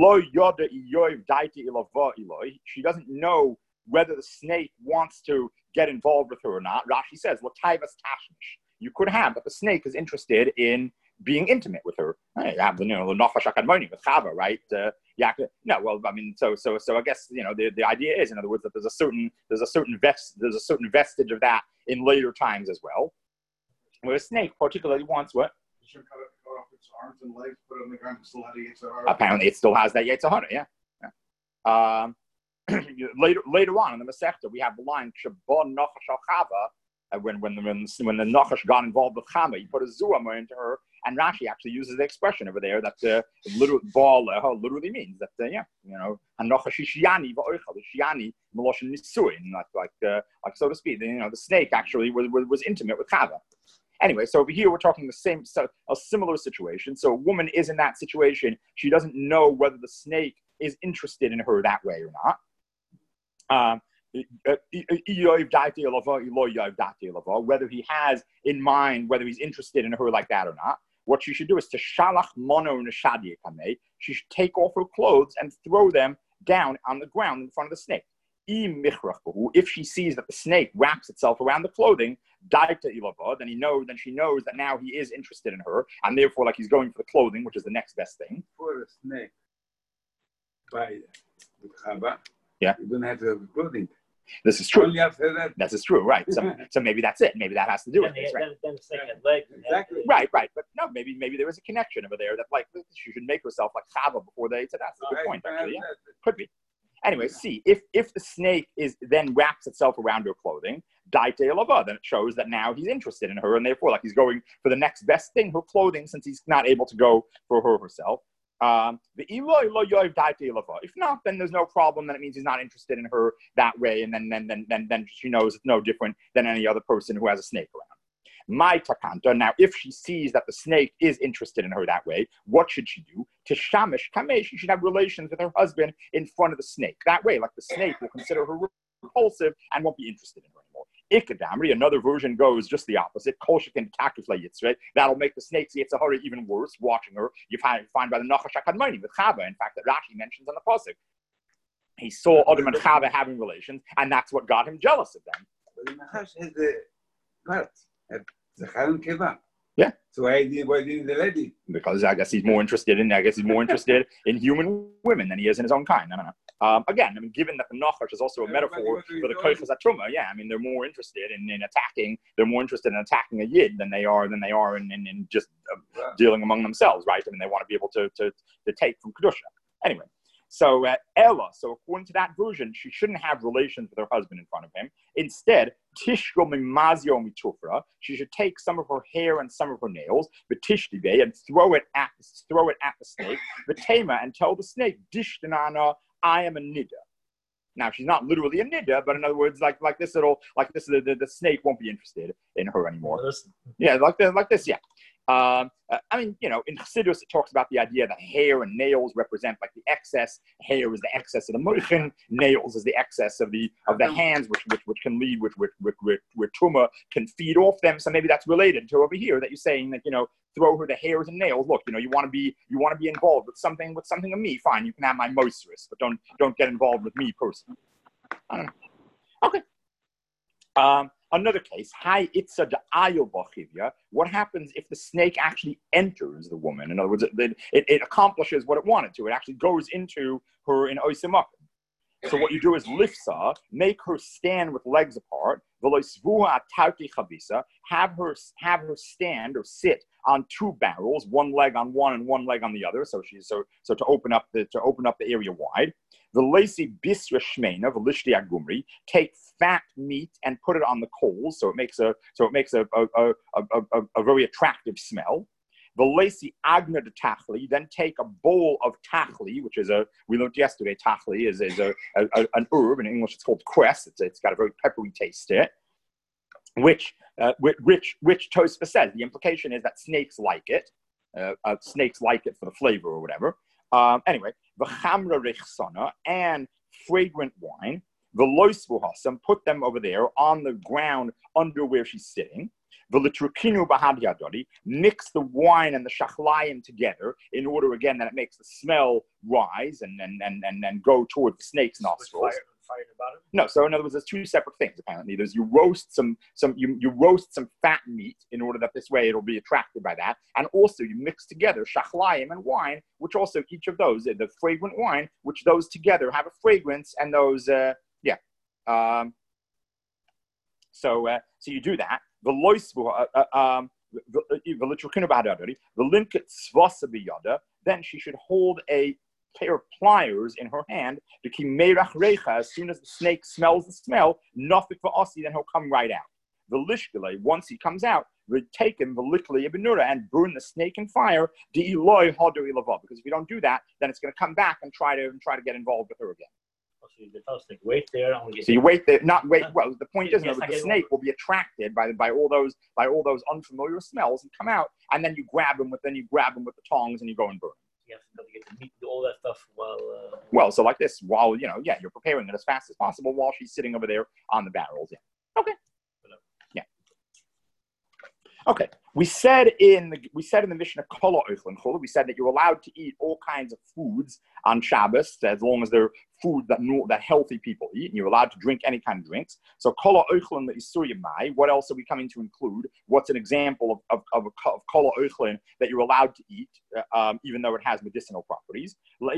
A: she doesn't know whether the snake wants to get involved with her or not. Rashi says, you could have, but the snake is interested in being intimate with her. You have the, you know, the Nachash HaKadmoni with Chava, right? Uh, yeah, no, well, I mean, so, so, so I guess, you know, the, the idea is, in other words, that there's a certain, there's a certain vest, there's a certain vestige of that in later times as well, where a snake particularly wants what?
D: You should cut, it, cut off its arms and legs, put it on the ground, and still have the Yetzer Hara.
A: Apparently, it still has that Yetzer Hara, yeah. yeah. Um, later, later on in the Masechta, we have the line Shabon Nachash al Chava. When when the when, when the Nachash got involved with Chama, he put a zuama into her, and Rashi actually uses the expression over there that uh, literally, literally means that uh, yeah, you know, Hanachash Shiani va'oichal Shiani Meloshin Nisuin, like like uh, like so to speak. You know, the snake actually was was, was intimate with Chava. Anyway, so over here we're talking the same, so a similar situation. So a woman is in that situation; she doesn't know whether the snake is interested in her that way or not. Um, whether he has in mind whether he's interested in her like that or not. What she should do is to shalach mono neshadi kameh. She should take off her clothes and throw them down on the ground in front of the snake. If she sees that the snake wraps itself around the clothing, then he knows, then she knows that now he is interested in her, and therefore, like he's going for the clothing, which is the next best thing.
C: For a snake, by with Chava,
A: yeah,
C: you don't have to have clothing.
A: This is true.
C: Only after that.
A: This is true, right? So, so maybe that's it. Maybe that has to do with this, right?
B: Then, then legs.
C: Exactly.
A: Right, right. But no, maybe maybe there is a connection over there that like she should make herself like Chava before they. So that's a good
C: right,
A: point, actually. Yeah. Could be. Anyway, see if if the snake is then wraps itself around her clothing, daite lava, then it shows that now he's interested in her, and therefore, like he's going for the next best thing, her clothing, since he's not able to go for her herself. Um, if not, then there's no problem. Then it means he's not interested in her that way, and then then then then, then she knows it's no different than any other person who has a snake around. My takanta. Now, if she sees that the snake is interested in her that way, what should she do? To shamish kameh, she should have relations with her husband in front of the snake. That way, like the snake will consider her repulsive and won't be interested in her anymore. Ikadamri, another version goes just the opposite. Kolshikin takifla yitzre. That'll make the snake's Yetzer Hara even worse. Watching her, you find, find by the Nachash HaKadmoni with Chava. In fact, that Rashi mentions on the pasuk. He saw Adam and Chava having relations, and that's what got him jealous of them.
C: But the Nachash has the part at Zachar and Keva.
A: Yeah.
C: So why didn't why didn't the lady?
A: Because I guess he's more interested in I guess he's more interested in human women than he is in his own kind. I don't know. Um, again, I mean, given that the Nachash is also a metaphor for the Koichas HaTruma, yeah, I mean, they're more interested in, in attacking. They're more interested in attacking a Yid than they are than they are in, in, in just uh, yeah. dealing among themselves, right? I mean, they want to be able to to, to take from Kedusha. Anyway, so uh, Ella, so according to that version, she shouldn't have relations with her husband in front of him. Instead, Tishgo mimazio mitufra, she should take some of her hair and some of her nails, betishtive, and throw it at throw it at the snake, betema, and tell the snake, dishtanana, I am a nida. Now she's not literally a nida, but in other words, like like this little like this, the, the, the snake won't be interested in her anymore. Yeah, like the, like this, yeah. Um, uh, I mean, you know, in Chassidus it talks about the idea that hair and nails represent like the excess. Hair is the excess of the moichin. Nails is the excess of the of the hands, which which, which can lead, which which which, which, which Tuma can feed off them. So maybe that's related to over here that you're saying that, you know, throw her the hairs and nails. Look, you know, you want to be you want to be involved with something with something of me. Fine, you can have my moisterous, but don't don't get involved with me personally. I don't know. Okay. Um, another case, hi itza da'ayil b'chivya. What happens if the snake actually enters the woman? In other words, it, it, it accomplishes what it wanted to. It actually goes into her in oisemakim. So what you do is lifsa, make her stand with legs apart. Have her have her stand or sit on two barrels, one leg on one and one leg on the other. So she's so so to open up the to open up the area wide. The lacy bisra shmeina v'lishti agumri. Take fat meat and put it on the coals, so it makes a so it makes a a a, a, a, a very attractive smell. The lacy agna de tachli, then take a bowl of tachli, which is a, we learned yesterday, tachli is, is a, a, a an herb. In English it's called cress. It's, it's got a very peppery taste to it, which, uh, which, which Tosfos says. The implication is that snakes like it. Uh, uh, snakes like it for the flavor or whatever. Um, anyway, the chamra richsana and fragrant wine, the loisvuhasam, put them over there on the ground under where she's sitting. Mix the wine and the shachlayim together in order, again, that it makes the smell rise and and and and, and go toward the snake's nostrils.
B: Fire, fire about it?
A: No, so in other words, there's two separate things apparently. There's you roast some some you, you roast some fat meat in order that this way it'll be attracted by that, and also you mix together shachlayim and wine, which also each of those, the fragrant wine, which those together have a fragrance, and those uh, yeah. Um, so uh, so you do that. The um, then she should hold a pair of pliers in her hand to keep meirach recha. As soon as the snake smells the smell, nothing for Ossi, then he'll come right out. The lishkele, once he comes out, we take him the likli benura and burn the snake in fire. Because if you don't do that, then it's going to come back and try to and try to get involved with her again.
B: So wait there. I'm get
A: so you wait there, not wait. Well, the point is,
B: yes,
A: no, the snake will be attracted by by all those by all those unfamiliar smells and come out, and then you grab them with then you grab them with the tongs and you go and burn.
B: You have to get the meat, all that stuff while. Uh...
A: Well, so like this, while you know, yeah, you're preparing it as fast as possible while she's sitting over there on the barrels. Yeah. Okay. Yeah. Okay. We said in the we said in the Mishnah Kol Ha'ochlin Chula, we said that you're allowed to eat all kinds of foods on Shabbos as long as they're food that that healthy people eat, and you're allowed to drink any kind of drinks. So Kol Ha'ochlin L'Isur Mai. What else are we coming to include? What's an example of of, of, of Kol Ha'ochlin that you're allowed to eat, uh, um, even though it has medicinal properties?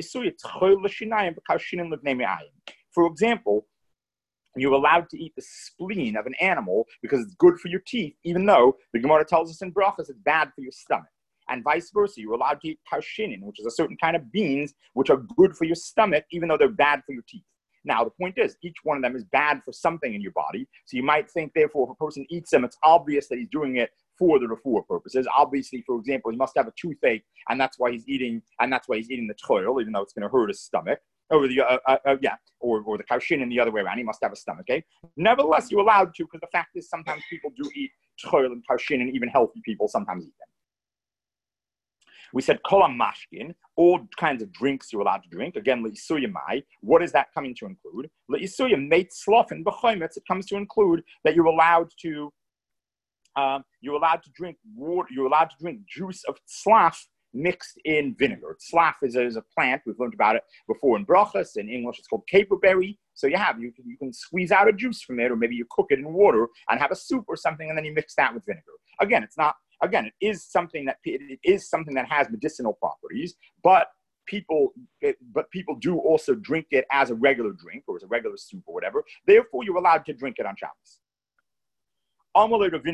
A: For example, you're allowed to eat the spleen of an animal because it's good for your teeth, even though the Gemara tells us in Brachos it's bad for your stomach. And vice versa, you're allowed to eat karshinin, which is a certain kind of beans, which are good for your stomach, even though they're bad for your teeth. Now, the point is, each one of them is bad for something in your body. So you might think, therefore, if a person eats them, it's obvious that he's doing it for the refuah purposes. Obviously, for example, he must have a toothache, and that's why he's eating, and that's why he's eating the toil, even though it's going to hurt his stomach. Or the uh, uh, uh, yeah, or or the karshin in the other way around. He must have a stomach ache. Nevertheless, you're allowed to, because the fact is sometimes people do eat tchoil and karshin, and even healthy people sometimes eat them. We said kolam mashkin, all kinds of drinks you're allowed to drink. Again, le'isuya mai. What is that coming to include? Le'isuya meit slofen b'chometz. It comes to include that you're allowed to um, you're allowed to drink water. You're allowed to drink juice of tzlaf mixed in vinegar. Tzlaf is a, is a plant. We've learned about it before in Brachos. In English, it's called caperberry. So you have, you can, you can squeeze out a juice from it, or maybe you cook it in water and have a soup or something, and then you mix that with vinegar. Again, it's not, again, it is something that, it is something that has medicinal properties, but people, it, but people do also drink it as a regular drink or as a regular soup or whatever. Therefore, you're allowed to drink it on Shabbos. So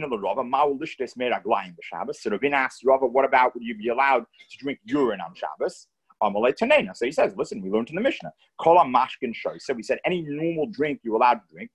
A: Ravina asks Rava, what about would you be allowed to drink urine on Shabbos? So he says, listen, we learned in the Mishnah. So we said any normal drink you're allowed to drink.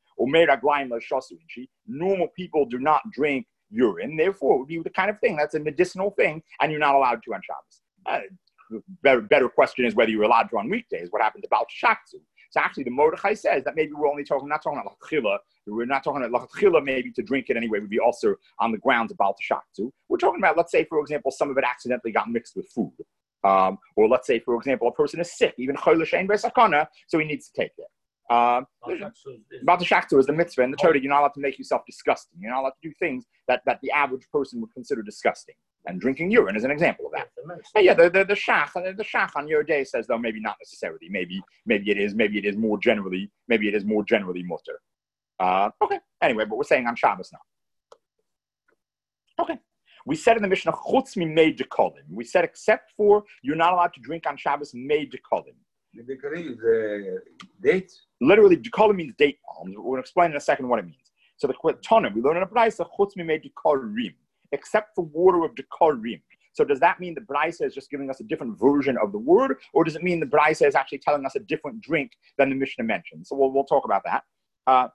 A: Normal people do not drink urine. Therefore, it would be the kind of thing that's a medicinal thing, and you're not allowed to on Shabbos. Uh, the better, better question is whether you're allowed to on weekdays. What happened to Baal Shaktu? So actually, the Mordechai says that maybe we're only talking, not talking about lachila. We're not talking about lachila. Maybe to drink it anyway would be also on the grounds of Baal Shaktu. We're talking about, let's say, for example, some of it accidentally got mixed with food. Um, or let's say, for example, a person is sick, even chayla shein b'sakana, so he needs to take it. Um, Baal Shaktu is the mitzvah in the Torah. You're not allowed to make yourself disgusting. You're not allowed to do things that, that the average person would consider disgusting. And drinking urine is an example of that. And yeah, the the the shach the shach on your day says though maybe not necessarily. Maybe maybe it is maybe it is more generally maybe it is more generally mutter. Uh, okay. Anyway, but we're saying on Shabbos now. Okay. We said in the Mishnah chutz mi mei dekolim. We said except for you're not allowed to drink on Shabbos mei dekolim.
C: Medikarim is uh, dates.
A: Literally, Dikolim means date palms. We're going to explain in a second what it means. So the Tonim, we learn in a Braisa, Chutzmi made Dikorim, except for water of Dikorim. So does that mean the Braisa is just giving us a different version of the word, or does it mean the Braisa is actually telling us a different drink than the Mishnah mentioned? So we'll, we'll talk about that. Uh,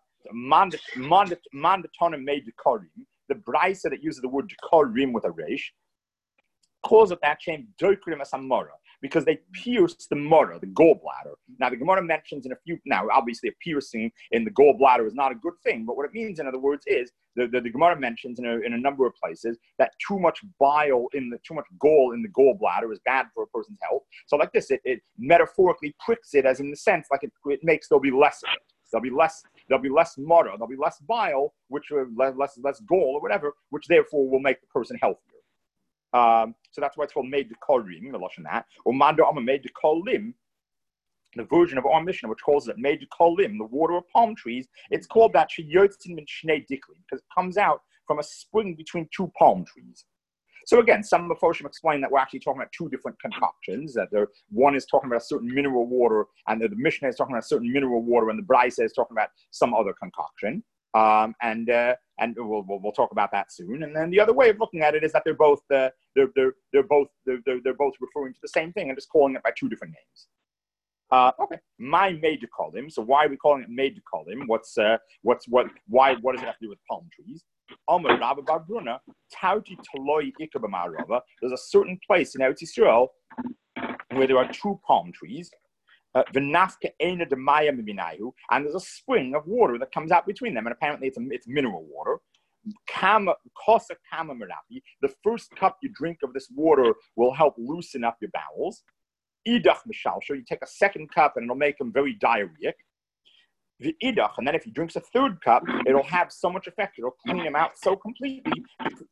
A: Mandatonim made Dikorim, the Braisa that uses the word Dikorim with a resh, calls it that chain Doikrim as Amora, because they pierced the mora, the gallbladder. Now, the Gemara mentions in a few, now, obviously, a piercing in the gallbladder is not a good thing, but what it means, in other words, is the, the, the Gemara mentions in a, in a number of places that too much bile in the, too much gall in the gallbladder is bad for a person's health. So, like this, it, it metaphorically pricks it, as in the sense, like it, it makes there'll be less of it. There'll be less, there'll be less mora, there'll be less bile, which are less, less, less gall or whatever, which therefore will make the person healthier. Um, so that's why it's called made to kolim, the lashon that. Or mando amma made to kolim, the version of our Mishnah, which calls it made to kolim, the water of palm trees. It's called that sheyotzin min shnei dikli, because it comes out from a spring between two palm trees. So again, some of the Mephoshim explain that we're actually talking about two different concoctions. That there, one is talking about a certain mineral water, and the, the Mishnah is talking about a certain mineral water, and the Braisa is talking about some other concoction. Um, and uh, and we'll, we'll we'll talk about that soon. And then the other way of looking at it is that they're both uh, they're they're they're both they're, they're they're both referring to the same thing and just calling it by two different names. Uh, okay, my made to call him. So why are we calling it made to call him? What's uh, what's what? Why? What does it have to do with palm trees? Amar Rabba Bar Bruna, Tauti Toloi Ikabamar. There's a certain place in Eretz Yisrael where there are two palm trees. Uh, and there's a spring of water that comes out between them, and apparently it's a, it's mineral water. Kama, kosa kama merapi. The first cup you drink of this water will help loosen up your bowels. Idach mishalsho, you take a second cup and it'll make them very diarrheic. The idach, and then if he drinks a third cup, it'll have so much effect, it'll clean him out so completely.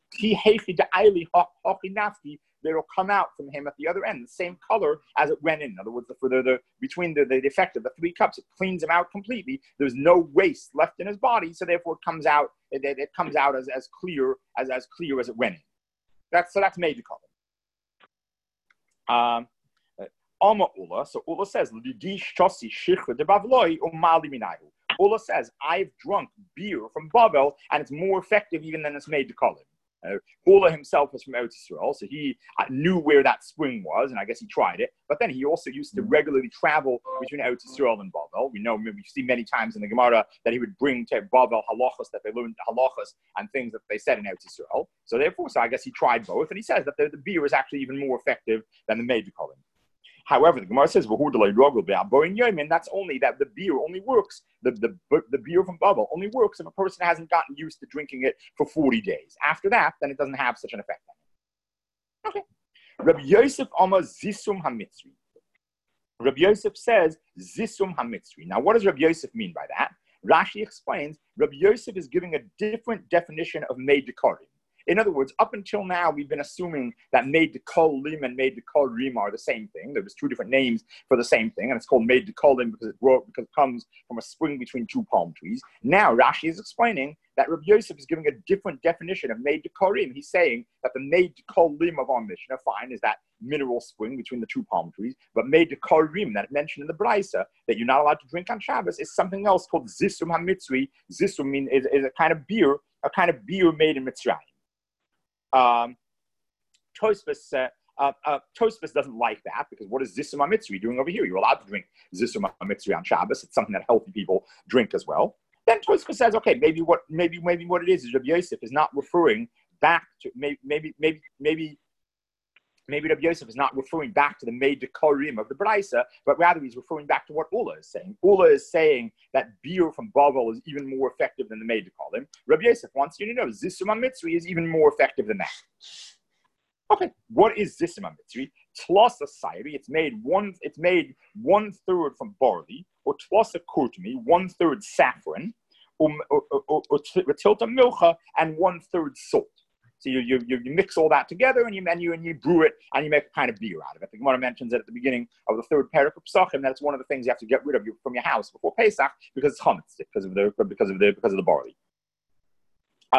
A: That'll come out from him at the other end, the same color as it went in. In other words, for the, the between the, the effect of the three cups, it cleans him out completely. There's no waste left in his body, so therefore it comes out. It, it, it comes out as, as clear as as clear as it went in. That's so that's made to color. Um, Alma Ula. So Ula says, Ula says, I've drunk beer from Bavel, and it's more effective even than it's made to color. Uh, Ula himself was from Eretz Yisrael, so he uh, knew where that spring was, and I guess he tried it. But then he also used to regularly travel between Eretz Yisrael and Bavel. We know, we see many times in the Gemara that he would bring to Bavel halachas, that they learned halachas and things that they said in Eretz Yisrael. So therefore, so I guess he tried both, and he says that the, the beer is actually even more effective than the made to color. However, the Gemara says, that's only that the beer only works, the, the, the beer from Bavel only works if a person hasn't gotten used to drinking it for forty days. After that, then it doesn't have such an effect on it. Okay. Rabbi Yosef Amar Zisum HaMitzri. Rabbi Yosef says, Zisum HaMitzri. Now, what does Rabbi Yosef mean by that? Rashi explains, Rabbi Yosef is giving a different definition of made to kolim. In other words, up until now, we've been assuming that made to kolim and made to kolim are the same thing. There was two different names for the same thing, and it's called made to kolim because it wrote, because it comes from a spring between two palm trees. Now, Rashi is explaining that Rabbi Yosef is giving a different definition of made to kolim. He's saying that the made to kolim of our Mishnah, fine, is that mineral spring between the two palm trees, but made to kolim that it mentioned in the Braisa that you're not allowed to drink on Shabbos is something else called zisum hamitzri. Zisum mean is, is a kind of beer, a kind of beer made in Mitzrayim. Um, Tosfos, uh, uh, uh, Tosfos doesn't like that because what is Zisum HaMitzri doing over here? You're allowed to drink Zisum HaMitzri on Shabbos. It's something that healthy people drink as well. Then Tosfos says, okay, maybe what maybe maybe what it is is Rabbi Yosef is not referring back to maybe maybe maybe maybe maybe Rabbi Yosef is not referring back to the made to kolim of the Braisa, but rather he's referring back to what Ula is saying. Ula is saying that beer from Bavel is even more effective than the made to kolim. Rabbi Yosef wants you to know Zisum HaMitzri is even more effective than that. Okay, what is Zisum HaMitzri? Tlosa sairi, it's made one. It's made one third from barley, or tlosa kurtumi, one third saffron, or, or, or, or tilta milcha, and one third salt. So you, you you mix all that together and you and you and you brew it and you make a kind of beer out of it. The Gemara mentions it at the beginning of the third parak of Pesachim. That's one of the things you have to get rid of from your house before Pesach because it's chametz, because of the because of the because of the barley. Um,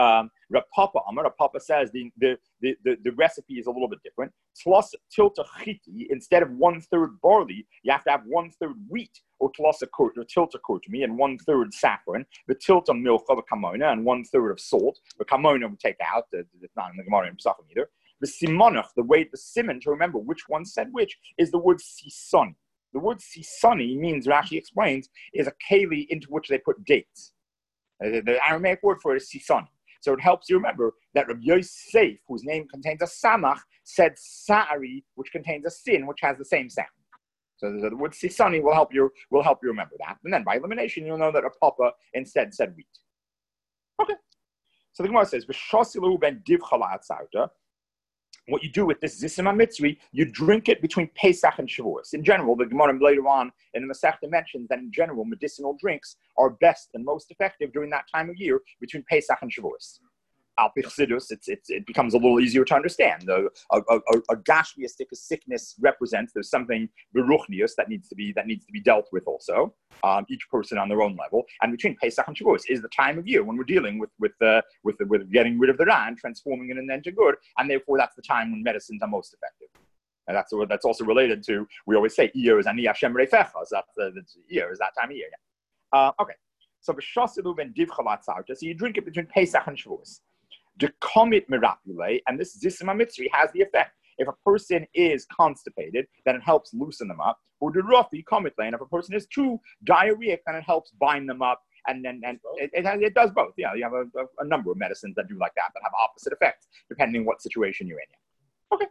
A: Rav Papa Amar, Rav Papa says the, the, the, the, the recipe is a little bit different. Tlos tilta chiti, instead of one third barley, you have to have one third wheat, or tlosa kurt, or tilta kurtumi, and one third saffron, the tilta milk of a kamona, and one third of salt. The kamona we take out, it's not in the Gemara in Pesachim either. The simonach, the way the simon, to remember which one said which, is the word sisoni. The word sisoni means, Rashi explains, is a keli into which they put dates. Uh, the Aramaic word for it is sisoni. So it helps you remember that Rabbi Yosef, whose name contains a samach, said sa'ari, which contains a sin, which has the same sound. So the word sisoni will help you will help you remember that. And then by elimination, you'll know that a papa instead said wheat. Okay. So the Gemara says, "V'shosilu ben divchala atzauta." What you do with this Zissim HaMitzri, you drink it between Pesach and Shavuos. In general, the Gemara later on in the Masechta mentions that in general, medicinal drinks are best and most effective during that time of year between Pesach and Shavuos. Al Pichsidus, it's, it's, it becomes a little easier to understand. A, a, a, a gashmiastic sickness represents there's something beruchnius that needs to be that needs to be dealt with also. Um, each person on their own level. And between Pesach and Shavuos is the time of year when we're dealing with with uh, with with getting rid of the ra and transforming it into good, and therefore that's the time when medicines are most effective. And that's that's also related to, we always say Iyar is ani Hashem reifecha. So that's uh, Iyar is that time of year. Yeah. Uh, okay. So b'shasilu ben divchalat tzarta. So you drink it between Pesach and Shavuos. The comet mirapule, and this Zissim HaMitzri has the effect. If a person is constipated, then it helps loosen them up. Or the Rafi comet lane, if a person is too diarrheic, then it helps bind them up. And then and it, it, it does both. Yeah, you have a, a, a number of medicines that do like that, that have opposite effects, depending what situation you're in. Okay.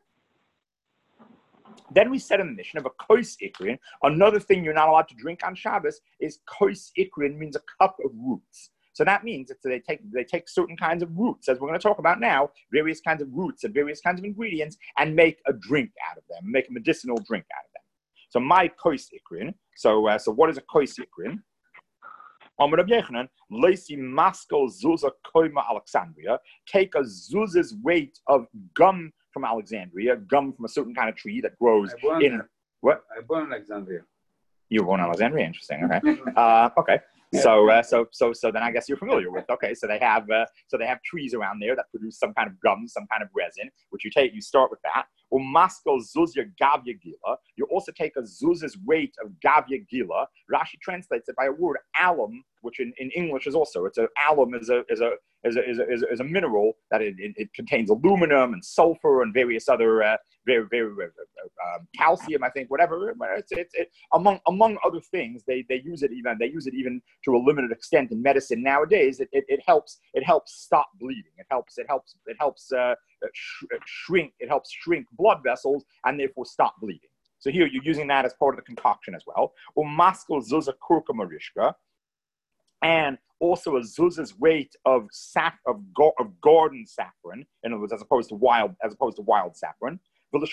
A: Then we said in the mission of a kois ikrin. Another thing you're not allowed to drink on Shabbos is kois ikrin, means a cup of roots. So that means that they take they take certain kinds of roots, as we're going to talk about now, various kinds of roots and various kinds of ingredients, and make a drink out of them, make a medicinal drink out of them. So my kois ikrin. So uh, so what is a kois ikrin? Amar Rabbi Yochanan, Leisi maskal zuzah koima Alexandria. Take a zuzah's weight of gum from Alexandria, gum from a certain kind of tree that grows
C: born,
A: in what?
C: I born in Alexandria.
A: You were born in Alexandria. Interesting. Okay. Uh, okay. So, uh, so, so, so then I guess you're familiar with. Okay, so they have, uh, so they have trees around there that produce some kind of gum, some kind of resin, which you take. You start with that. Or maskal zuzya gavya gila. You also take a zuz's weight of gavya gila. Rashi translates it by a word alum, which in, in English is also it's a alum is a is a is a is a, is a, is a mineral that it, it, it contains aluminum and sulfur and various other uh, very very uh, um, calcium, I think, whatever. It's, it's it, among among other things, they they use it even they use it even to a limited extent in medicine nowadays. It it, it helps it helps stop bleeding. It helps it helps it helps uh, sh- shrink it helps shrink blood vessels and therefore stop bleeding. So here you're using that as part of the concoction as well. Or maskal zuzah kurka marishka. And also a zuzah's weight of saf of, go- of garden saffron, in other words, as opposed to wild, as opposed to wild saffron.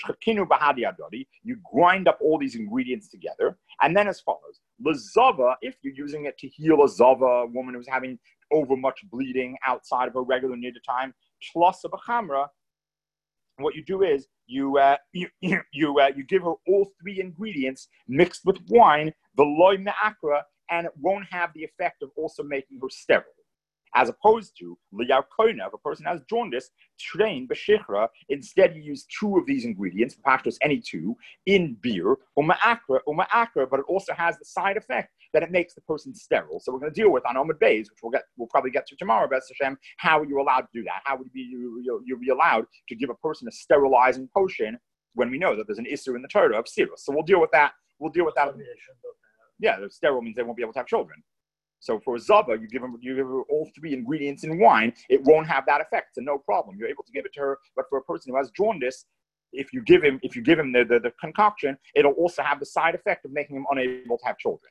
A: You grind up all these ingredients together, and then as follows: lazava, if you're using it to heal a zava, a woman who's having over much bleeding outside of her regular needed time, tlosa b'chamra. What you do is you uh, you you you, uh, you give her all three ingredients mixed with wine, veloy me'akra, and it won't have the effect of also making her sterile. As opposed to liyar koina, if a person has jaundice, train b'shechra, instead you use two of these ingredients, perhaps any two, in beer, or ma'akra, or ma'akra, but it also has the side effect that it makes the person sterile. So we're going to deal with on Omid Bays, which we'll get, we'll probably get to tomorrow, B'ez Hashem, how are you allowed to do that? How would you be, you, you, you be allowed to give a person a sterilizing potion when we know that there's an issur in the Torah of serous? So we'll deal with that. We'll deal with that. Yeah, sterile means they won't be able to have children. So for a zava, you give them you give her all three ingredients in wine, it won't have that effect, so no problem. You're able to give it to her. But for a person who has jaundice, if you give him if you give him the, the, the concoction, it'll also have the side effect of making him unable to have children.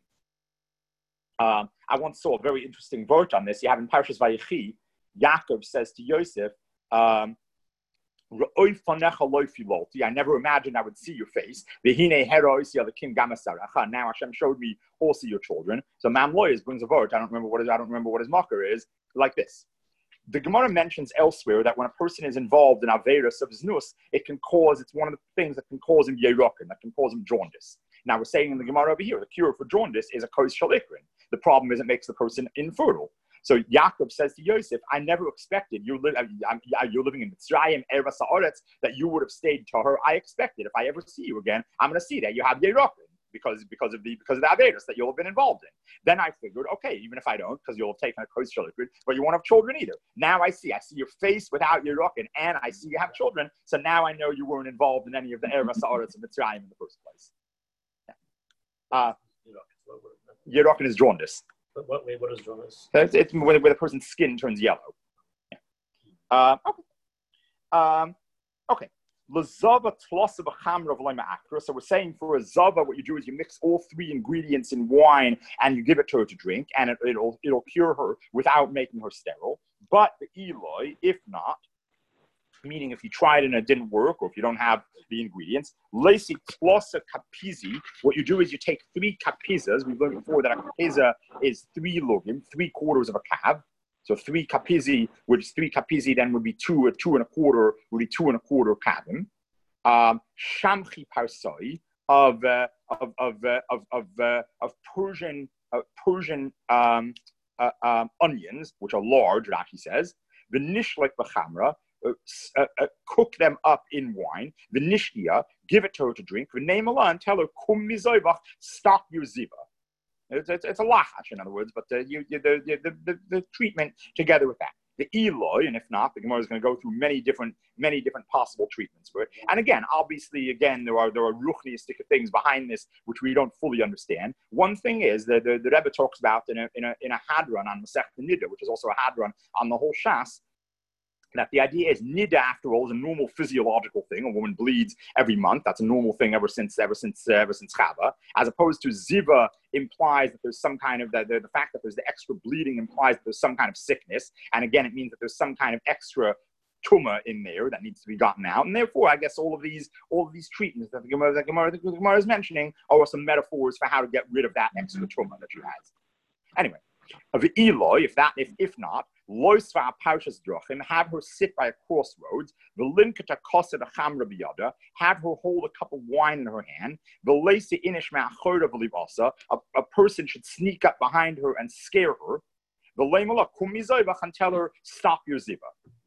A: Um, I once saw a very interesting verse on this. You have in Parshas Vayechi, Yaakov says to Yosef, um, I never imagined I would see your face. Now Hashem showed me also your children. So Mam Lawyers brings a vote. I don't remember what his, I don't remember what his marker is. Like this. The Gemara mentions elsewhere that when a person is involved in Aveirus of Znus, it can cause, it's one of the things that can cause him Yerokin, that can cause him jaundice. Now we're saying in the Gemara over here, the cure for jaundice is a kois shalikrin. The problem is it makes the person infertile. So Yaakov says to Yosef, I never expected, you're, li- I'm, you're living in Mitzrayim, Eretz Haaretz, that you would have stayed to her. I expected if I ever see you again, I'm going to see that you have Yerokim. Because, because of the because of the Averis that you'll have been involved in. Then I figured, okay, even if I don't, because you'll have taken a kosher liquid, but you won't have children either. Now I see, I see your face without your ruckin, and I see you have children. So now I know you weren't involved in any of the Eretz Haaretz of Mitzrayim in the first place. Yeah. Uh, Yerokin is jaundice.
B: What, what, wait, what is jaundice?
A: It's, it's when, when the person's skin turns yellow. Yeah. Uh, okay. Um, okay. So we're saying for a zava, what you do is you mix all three ingredients in wine and you give it to her to drink, and it, it'll it'll cure her without making her sterile. But the Eloi, if not, meaning if you tried and it didn't work, or if you don't have the ingredients, lesi tlosa kapizi, what you do is you take three kapizas. We've learned before that a kapiza is three lugim, three quarters of a kav. So three kapizi, which is three kapizi, then would be two, two and a quarter, would be two and a quarter kavim. Um, Shamchi parsoi of uh, of of uh, of of, uh, of Persian uh, Persian um, uh, um, onions, which are large. Rashi says the nishlik b'chamra, uh, uh, uh, cook them up in wine. The nishtia, give it to her to drink. The name Allah and tell her kum mizoybach, stop your ziva. It's, it's, it's a lachash, in other words, but the, you, you, the, the, the, the treatment together with that. The Eloi, and if not, the Gemara is going to go through many different, many different possible treatments for it. And again, obviously, again, there are there are ruchniistic things behind this which we don't fully understand. One thing is that the, the Rebbe talks about in a in a in a hadron on Masech Nida, which is also a hadron on the whole Shas, that the idea is nida, after all, is a normal physiological thing. A woman bleeds every month. That's a normal thing ever since ever since uh, ever since Chava. As opposed to ziva implies that there's some kind of the, the the fact that there's the extra bleeding implies that there's some kind of sickness. And again, it means that there's some kind of extra tumor in there that needs to be gotten out. And therefore, I guess all of these all of these treatments that the Gemara, that Gemara, the Gemara is mentioning are some metaphors for how to get rid of that extra tumor that she has. Anyway, of Eloi, if that if if not. Loisva Paushas Drachim, have her sit by a crossroads, the linkata kosa the chamra biyada, have her hold a cup of wine in her hand, the lacy inish ma'achora v'livasa, a person should sneak up behind her and scare her, the lemala kumizoybach, and tell her, stop your ziva.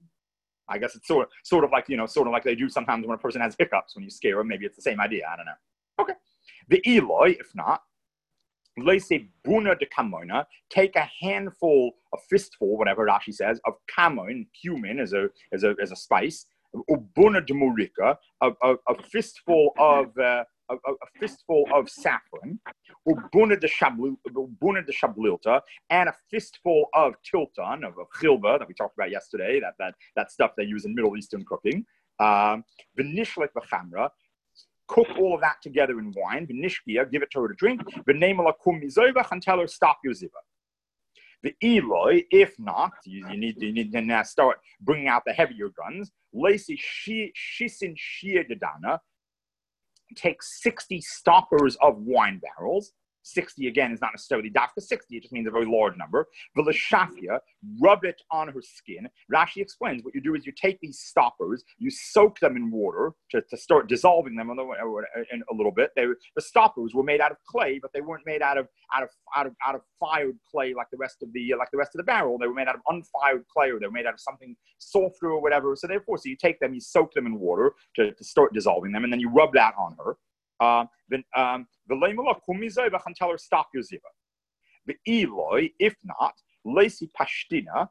A: I guess it's sort of, sort of like, you know, sort of like they do sometimes when a person has hiccups when you scare them. Maybe it's the same idea, I don't know. Okay. The Eloi, if not, Leise buna de kamoina, take a handful, a fistful, whatever Rashi says, of kamoin, cumin as a as a as a spice, ubuna de murika, a, a, a fistful of uh, a, a fistful of saffron, ubuna de shablu, ubuna de shablilta, and a fistful of tilton, of, of chilva that we talked about yesterday, that that that stuff they use in Middle Eastern cooking, um, v'nishlet v'chamra. Cook all of that together in wine. The nishkia, give it to her to drink. The nemala kum mizoybach, and tell her stop your ziva. The Eloi, if not, you, you need you need to now start bringing out the heavier guns. Lacy shisin shia dedana. Take sixty stoppers of wine barrels. sixty again is not necessarily dafka sixty, it just means a very large number. V'leshafia, rub it on her skin. Rashi explains what you do is you take these stoppers, you soak them in water to, to start dissolving them a little, a little bit. They, the stoppers were made out of clay, but they weren't made out of out of out of out of fired clay like the rest of the like the rest of the barrel. They were made out of unfired clay, or they were made out of something softer or whatever. So therefore, so you take them, you soak them in water to, to start dissolving them, and then you rub that on her. Uh, then um, the leimala kumizoybach, and tell her stop your ziva. The Eloi, if not, lacy pashtina,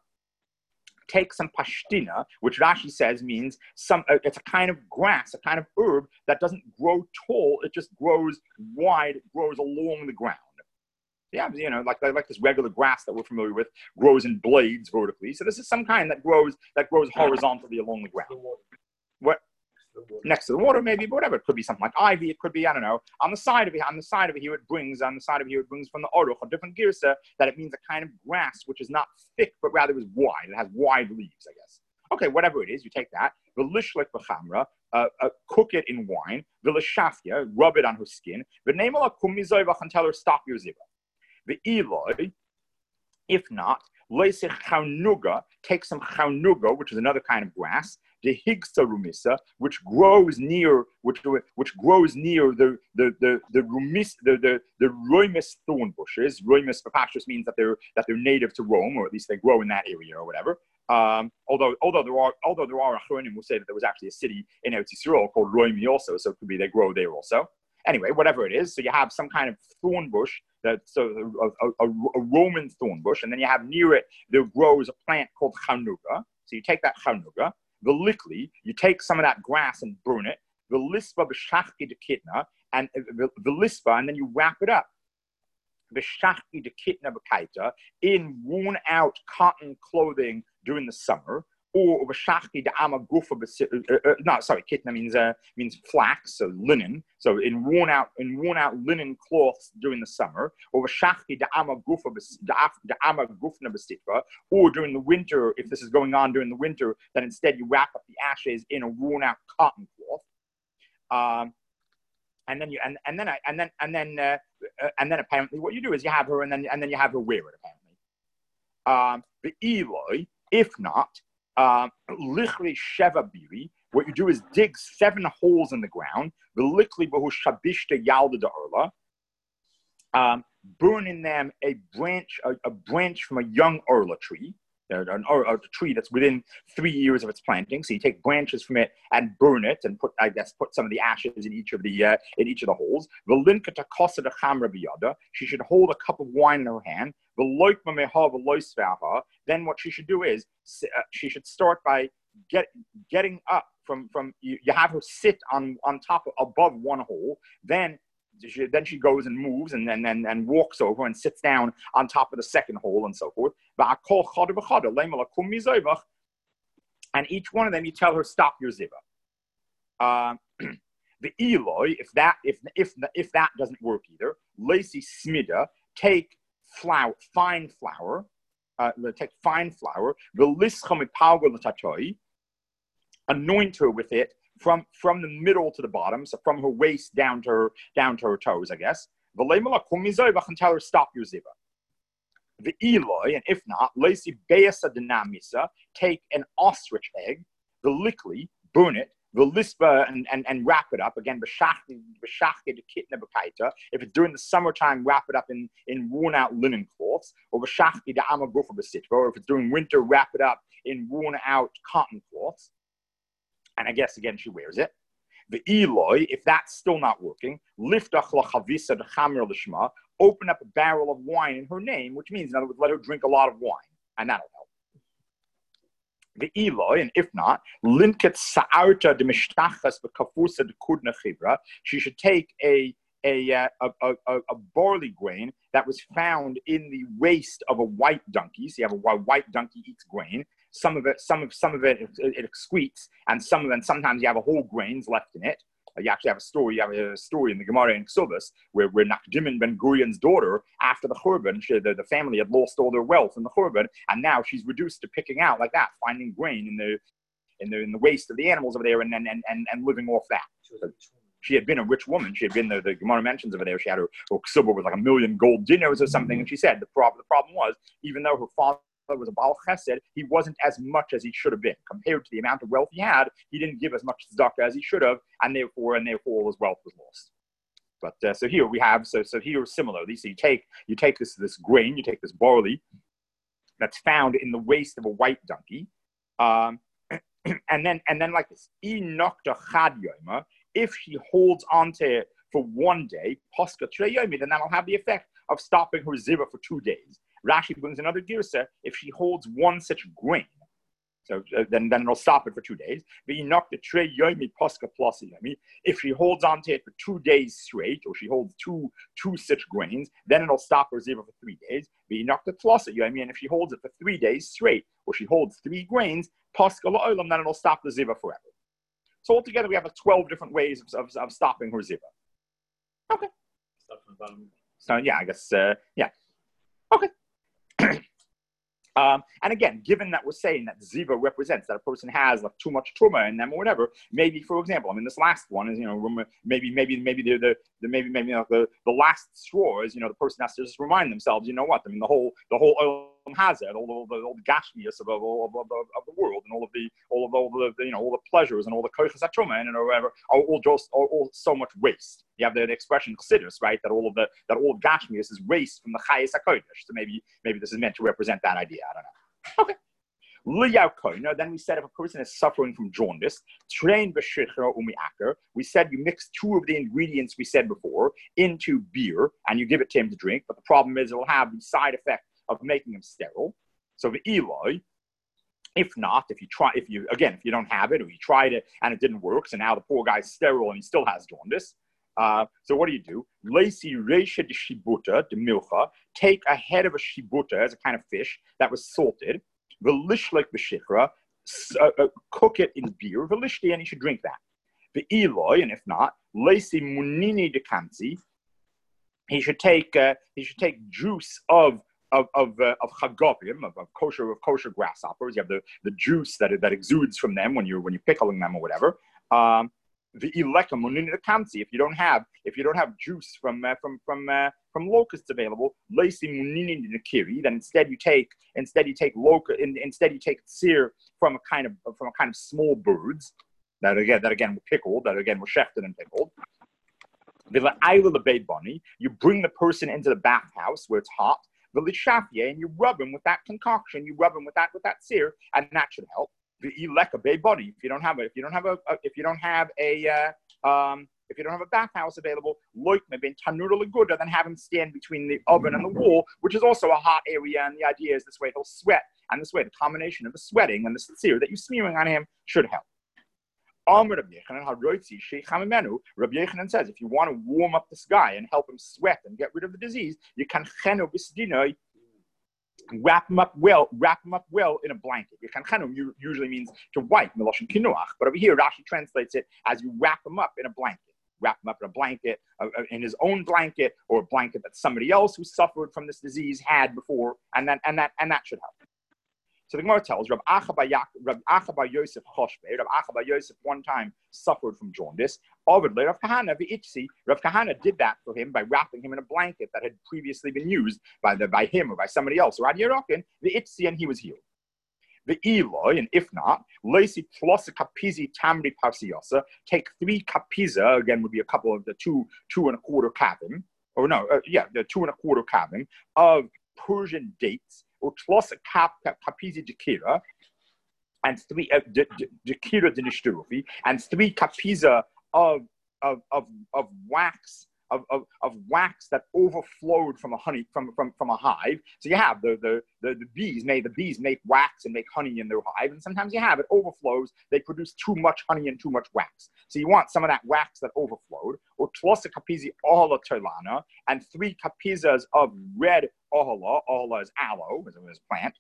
A: take some pashtina, which Rashi says means some. Uh, it's a kind of grass, a kind of herb that doesn't grow tall; it just grows wide, it grows along the ground. Yeah, you know, like like this regular grass that we're familiar with grows in blades vertically. So this is some kind that grows that grows horizontally along the ground. What? Next to the water, maybe, but whatever. It could be something like ivy. It could be, I don't know. On the side of it, on the side of it here, it brings, on the side of it here, it brings from the Aruch, a different girsa, that it means a kind of grass which is not thick, but rather is wide. It has wide leaves, I guess. Okay, whatever it is, you take that. The lishlik b'chamra, uh, uh, cook it in wine. The lishafia, rub it on her skin. The nemala kumizoybach, and tell her stop your ziva. The Eloi, if not, leisich chaunuga, take some chaunuga, which is another kind of grass. the higsa rumisa, which grows near which which grows near the the the the rumis the the the roimus thorn bushes. Roimus for pastures means that they're that they're native to Rome, or at least they grow in that area or whatever. Um, although although there are although there are achronim who say that there was actually a city in Eretz Yisrael called Roimi also, so it could be they grow there also. Anyway, whatever it is, so you have some kind of thorn bush, that so a, a, a, a Roman thorn bush, and then you have near it there grows a plant called chanuga. So you take that chanuga, the likli, you take some of that grass and burn it, the lispa b'shachki de kitna, and the, the lispa, and then you wrap it up. B'shachki de kitna b'kaita, in worn out cotton clothing during the summer. Or b'shachki de amagufa, uh, no, sorry, kitna means uh, means flax, so linen. So in worn out in worn out linen cloths during the summer, or b'shachki de amagufa de amagufna b'sitva, or during the winter, if this is going on during the winter, then instead you wrap up the ashes in a worn out cotton cloth. Um, and then you and, and then I, and then and then uh, uh, and then apparently what you do is you have her and then and then you have her wear it apparently. Um, the Eloi, if not. Um, lichli sheva biri. What you do is dig seven holes in the ground. The lichli bahu shabishta yalda da erla. Burn in them a branch, a, a branch from a young erla tree, an or, a tree that's within three years of its planting. So you take branches from it and burn it, and put, I guess, put some of the ashes in each of the uh, in each of the holes. The linkata kosa de chamra biyada. She should hold a cup of wine in her hand. Then what she should do is uh, she should start by get, getting up from, from you, you have her sit on, on top of, above one hole. Then she, then she goes and moves and then and, and walks over and sits down on top of the second hole and so forth. And each one of them you tell her stop your ziva. Uh, the Eloi, if that if if if that doesn't work either, Lacey Smida, take flour, fine flour, uh, take fine flour, anoint her with it from, from the middle to the bottom, so from her waist down to her down to her toes, I guess. And tell her stop your ziva. The Eloi, and if not, Lacey Beasa Dinamisa, take an ostrich egg, the likli, burn it, the lispa and, and, and wrap it up again. If it's during the summertime, wrap it up in, in worn out linen cloths, or or if it's during winter, wrap it up in worn out cotton cloths. And I guess again she wears it. The Eloi, if that's still not working, liftach lachavisa dechamir lishma, open up a barrel of wine in her name, which means in other words, let her drink a lot of wine, and that'll help. The Eloi, and if not, linket sa'arta de mishtachas b'kafusa de kudna chibra. She should take a a, uh, a a a barley grain that was found in the waist of a white donkey. So you have a white donkey eats grain. Some of it, some of some of it, it, it excretes, and some of it. Sometimes you have a whole grains left in it. You actually have a story. You have a story in the Gemara in Ksubas where, where Nachdimin ben Gurion's daughter, after the Churban, she, the, the family had lost all their wealth in the Churban, and now she's reduced to picking out like that, finding grain in the in the in the waste of the animals over there, and and and, and living off that. So she had been a rich woman. She had been the, the Gemara mentions over there. She had her, her Ksubah with like a million gold dinos or something, and she said the problem the problem was even though her father was a Baal Chesed, he wasn't as much as he should have been. Compared to the amount of wealth he had, he didn't give as much tzedakah as he should have, and therefore, and therefore, all his wealth was lost. But uh, so here we have, so so here similarly, so you take you take this this grain, you take this barley that's found in the waist of a white donkey, um, and then and then like this, if she holds onto it for one day, poska treyomi, then that'll have the effect of stopping her ziva for two days. Rashi brings another girsa, if she holds one such grain, so uh, then, then it'll stop it for two days. If she holds on to it for two days straight, or she holds two two such grains, then it'll stop her ziva for three days. And if she holds it for three days straight, or she holds three grains, then it'll stop the ziva forever. So altogether, we have like twelve different ways of, of, of stopping her ziva. Okay. So yeah, I guess, uh, yeah. Okay. um, and again, given that we're saying that ziva represents that a person has like too much truma in them or whatever, maybe, for example, I mean, this last one is, you know, maybe, maybe, maybe the, the, the maybe, maybe you know, the, the last straw is, you know, the person has to just remind themselves, you know what? I mean, the whole, the whole oil hazard, all, all the all the gashmias of, of, of, of, of the world, and all of the all of all the you know all the pleasures and all the koiches atruma and or whatever are all just are all so much waste. You have the, the expression chassidus, right? That all of the that all of gashmias is waste from the chayes hakodesh. So maybe maybe this is meant to represent that idea. I don't know. Okay. Then we said if a person is suffering from jaundice, train b'shichra umi'aker. We said you mix two of the ingredients we said before into beer and you give it to him to drink. But the problem is it will have the side effect of making him sterile. So the Eloi, if not, if you try, if you again, if you don't have it or you tried it and it didn't work, so now the poor guy's sterile and he still has jaundice. Uh, so what do you do? Lacy reisha de shibuta de milcha. Take a head of a shibuta as a kind of fish that was salted. Velishlik b'shikra, uh, uh, cook it in beer. Velishti, and you should drink that. The Eloi, and if not, lacy munini de kanzi. He should take uh, he should take juice of of of uh, of chagopim, of, of kosher of kosher grasshoppers. You have the, the juice that that exudes from them when you're when you're pickling them or whatever. Um, the ileka munini de kanzi. If you don't have if you don't have juice from uh, from from uh, from locusts available, lacy munini de kiri. Then instead you take instead you take locust in, instead you take sear from a kind of from a kind of small birds that again that again were pickled that again were shechted and pickled. You bring the person into the bathhouse where it's hot. And you rub him with that concoction. You rub him with that with that sear, and that should help. The ileka bay body. If you don't have a, if you don't have a, a if you don't have a, uh, um, if you don't have a bathhouse available, loik maybe tanura leguda, then have him stand between the oven and the wall, which is also a hot area. And the idea is this way he'll sweat, and this way the combination of the sweating and the sear that you're smearing on him should help. Rabbi Yechanan says, if you want to warm up this guy and help him sweat and get rid of the disease, you can wrap him up well, wrap him up well in a blanket. Yekanchenu usually means to wipe, but over here Rashi translates it as you wrap him up in a blanket. Wrap him up in a blanket, uh, in his own blanket, or a blanket that somebody else who suffered from this disease had before, and that and that and that should help. So the Gemara tells Rav Acha bar Yosef Choshbe, Rav Acha bar Yosef one time suffered from jaundice. Ovid le Rav Kahana v'itzi. Rav Kahana did that for him by wrapping him in a blanket that had previously been used by the by him or by somebody else. Rad Yerokin v'itzi, and he was healed. The Eloi, and if not, Lacy plus a kapizi tamri parsiyosa. Take three kapiza, again would be a couple of the two two and a quarter kavim, or no, uh, yeah, the two and a quarter kavim of Persian dates. Or plus a kap kapizi dekira, and three uh, dekira dinishturufi, and three kapiza of of of of wax of, of of wax that overflowed from a honey from from from a hive. So you have the the the, the bees make the bees make wax and make honey in their hive, and sometimes you have it overflows. They produce too much honey and too much wax. So you want some of that wax that overflowed. Or plus a kapizi ohala terlana, and three kapizas of red ohala. Ohala is aloe, as a plant.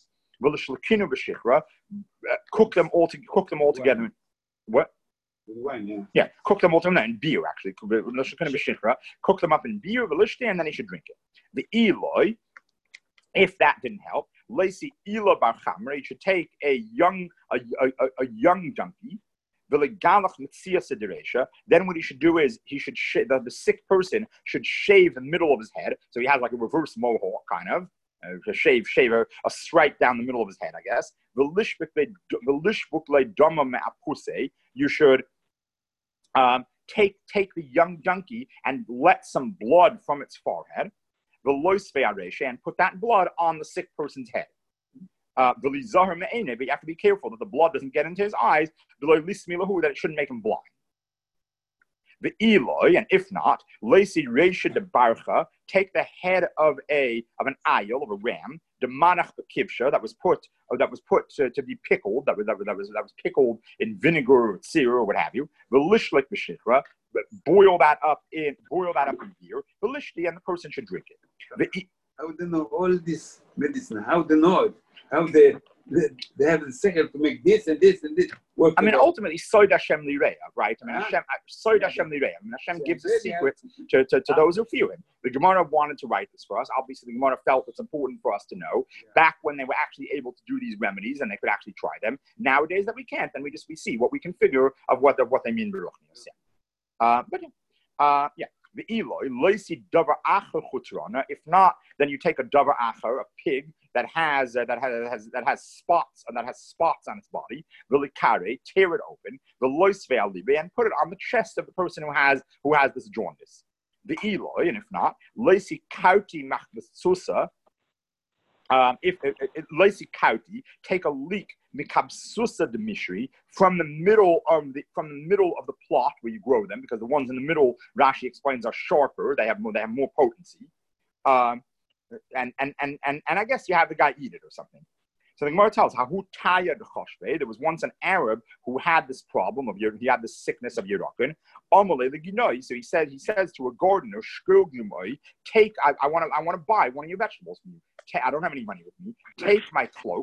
A: Cook them all to cook them all together. What?
C: Wine, yeah.
A: yeah, cook them all together in beer. Actually, cook them up in beer, and then he should drink it. The Eloi, if that didn't help, Lacy Elo bar Chamra, he should take a young a, a, a young donkey. Then what he should do is he should sh- the, the sick person should shave the middle of his head, so he has like a reverse mohawk kind of uh, shave shave a, a stripe down the middle of his head, I guess. You should um, take take the young donkey and let some blood from its forehead, and put that blood on the sick person's head. Uh, but you have to be careful that the blood doesn't get into his eyes, that it shouldn't make him blind. The Eloi, and if not, Lacy Reisha de Barcha, take the head of a of an ayil, of a ram, the manach bekivsha, that was put or that was put to, to be pickled, that was that was that was that was pickled in vinegar or sear or what have you. The lishlik b'shikra, boil that up in boil that up in beer. The lishli, and the person should drink it. The,
C: how they know all this medicine? How they know it? How they, they they have the secret to make this and this and this work.
A: I mean, ultimately, Soid Hashem Lireya, right? I mean, Hashem, Soid Hashem Lireya. I mean, Hashem gives a secret to, to, to those who fear Him. The Gemara wanted to write this for us. Obviously, the Gemara felt it's important for us to know back when they were actually able to do these remedies and they could actually try them. Nowadays, that we can't, then we just we see what we can figure of what the, what they mean. Uh, but uh, yeah. The Eloi, loisi davar acher chutrana. If not, then you take a davar acher, a pig, that has uh, that has that has spots and that has spots on its body, v'likare, tear it open, v'loisve al libe, and put it on the chest of the person who has who has this jaundice. The Eloi, and if not, loisi kauti machvasusa. Um, if loisi kauti, take a leek mikabsusa de mishri from the middle of the from the middle of the plot where you grow them, because the ones in the middle, Rashi explains, are sharper. They have more. They have more potency. Um, and, and and and and I guess you have the guy eat it or something. So the Gemara tells Hahu Taya de Choshve. There was once an Arab who had this problem of he had this sickness of Yerokon. Omale the Ginoi. So he said he says to a gardener, take I, I want to I want to buy one of your vegetables from you. Take, I don't have any money with me. Take my cloak,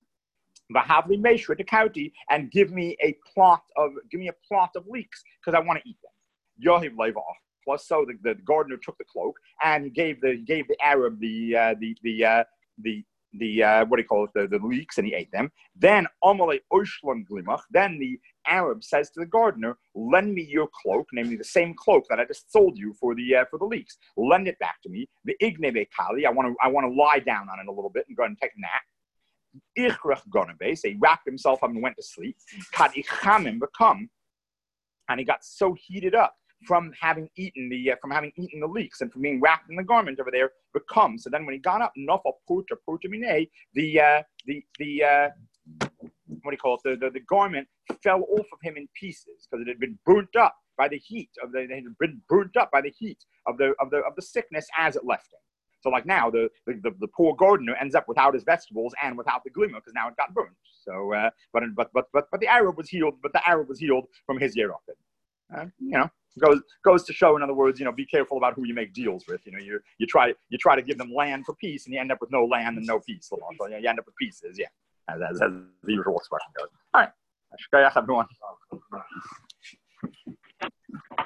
A: Vahavli Meshra to county, and give me a plot of give me a plot of leeks because I want to eat them. Yohiv Leva. So the, the gardener took the cloak and he gave the gave the Arab the uh, the the uh, the the uh, what do you call it the, the leeks, and he ate them. Then Amalei Oishlam Glimach. Then the Arab says to the gardener, "Lend me your cloak, namely the same cloak that I just sold you for the uh, for the leeks. Lend it back to me. The Ignebe Kali. I want to I want to lie down on it a little bit and go and take a nap." Ichrach Gonabe. So he wrapped himself up and went to sleep. Kad Ichamim become, and he got so heated up from having eaten the uh, from having eaten the leeks and from being wrapped in the garment over there, become. So then when he got up, nafal puta puta mine, the uh, the the uh, what do you call it? The, the the garment fell off of him in pieces because it had been burnt up by the heat of the it had been burnt up by the heat of the of the of the sickness as it left him. So like now the the, the, the poor gardener ends up without his vegetables and without the glimmer because now it got burnt. So uh, but but but but but the Arab was healed. But the Arab was healed from his Yerokon. Uh, you know. Goes goes to show, in other words, you know, be careful about who you make deals with. You know, you you try you try to give them land for peace, and you end up with no land and no peace. So you end up with pieces, yeah, as, as, as the usual expression goes. All right, everyone.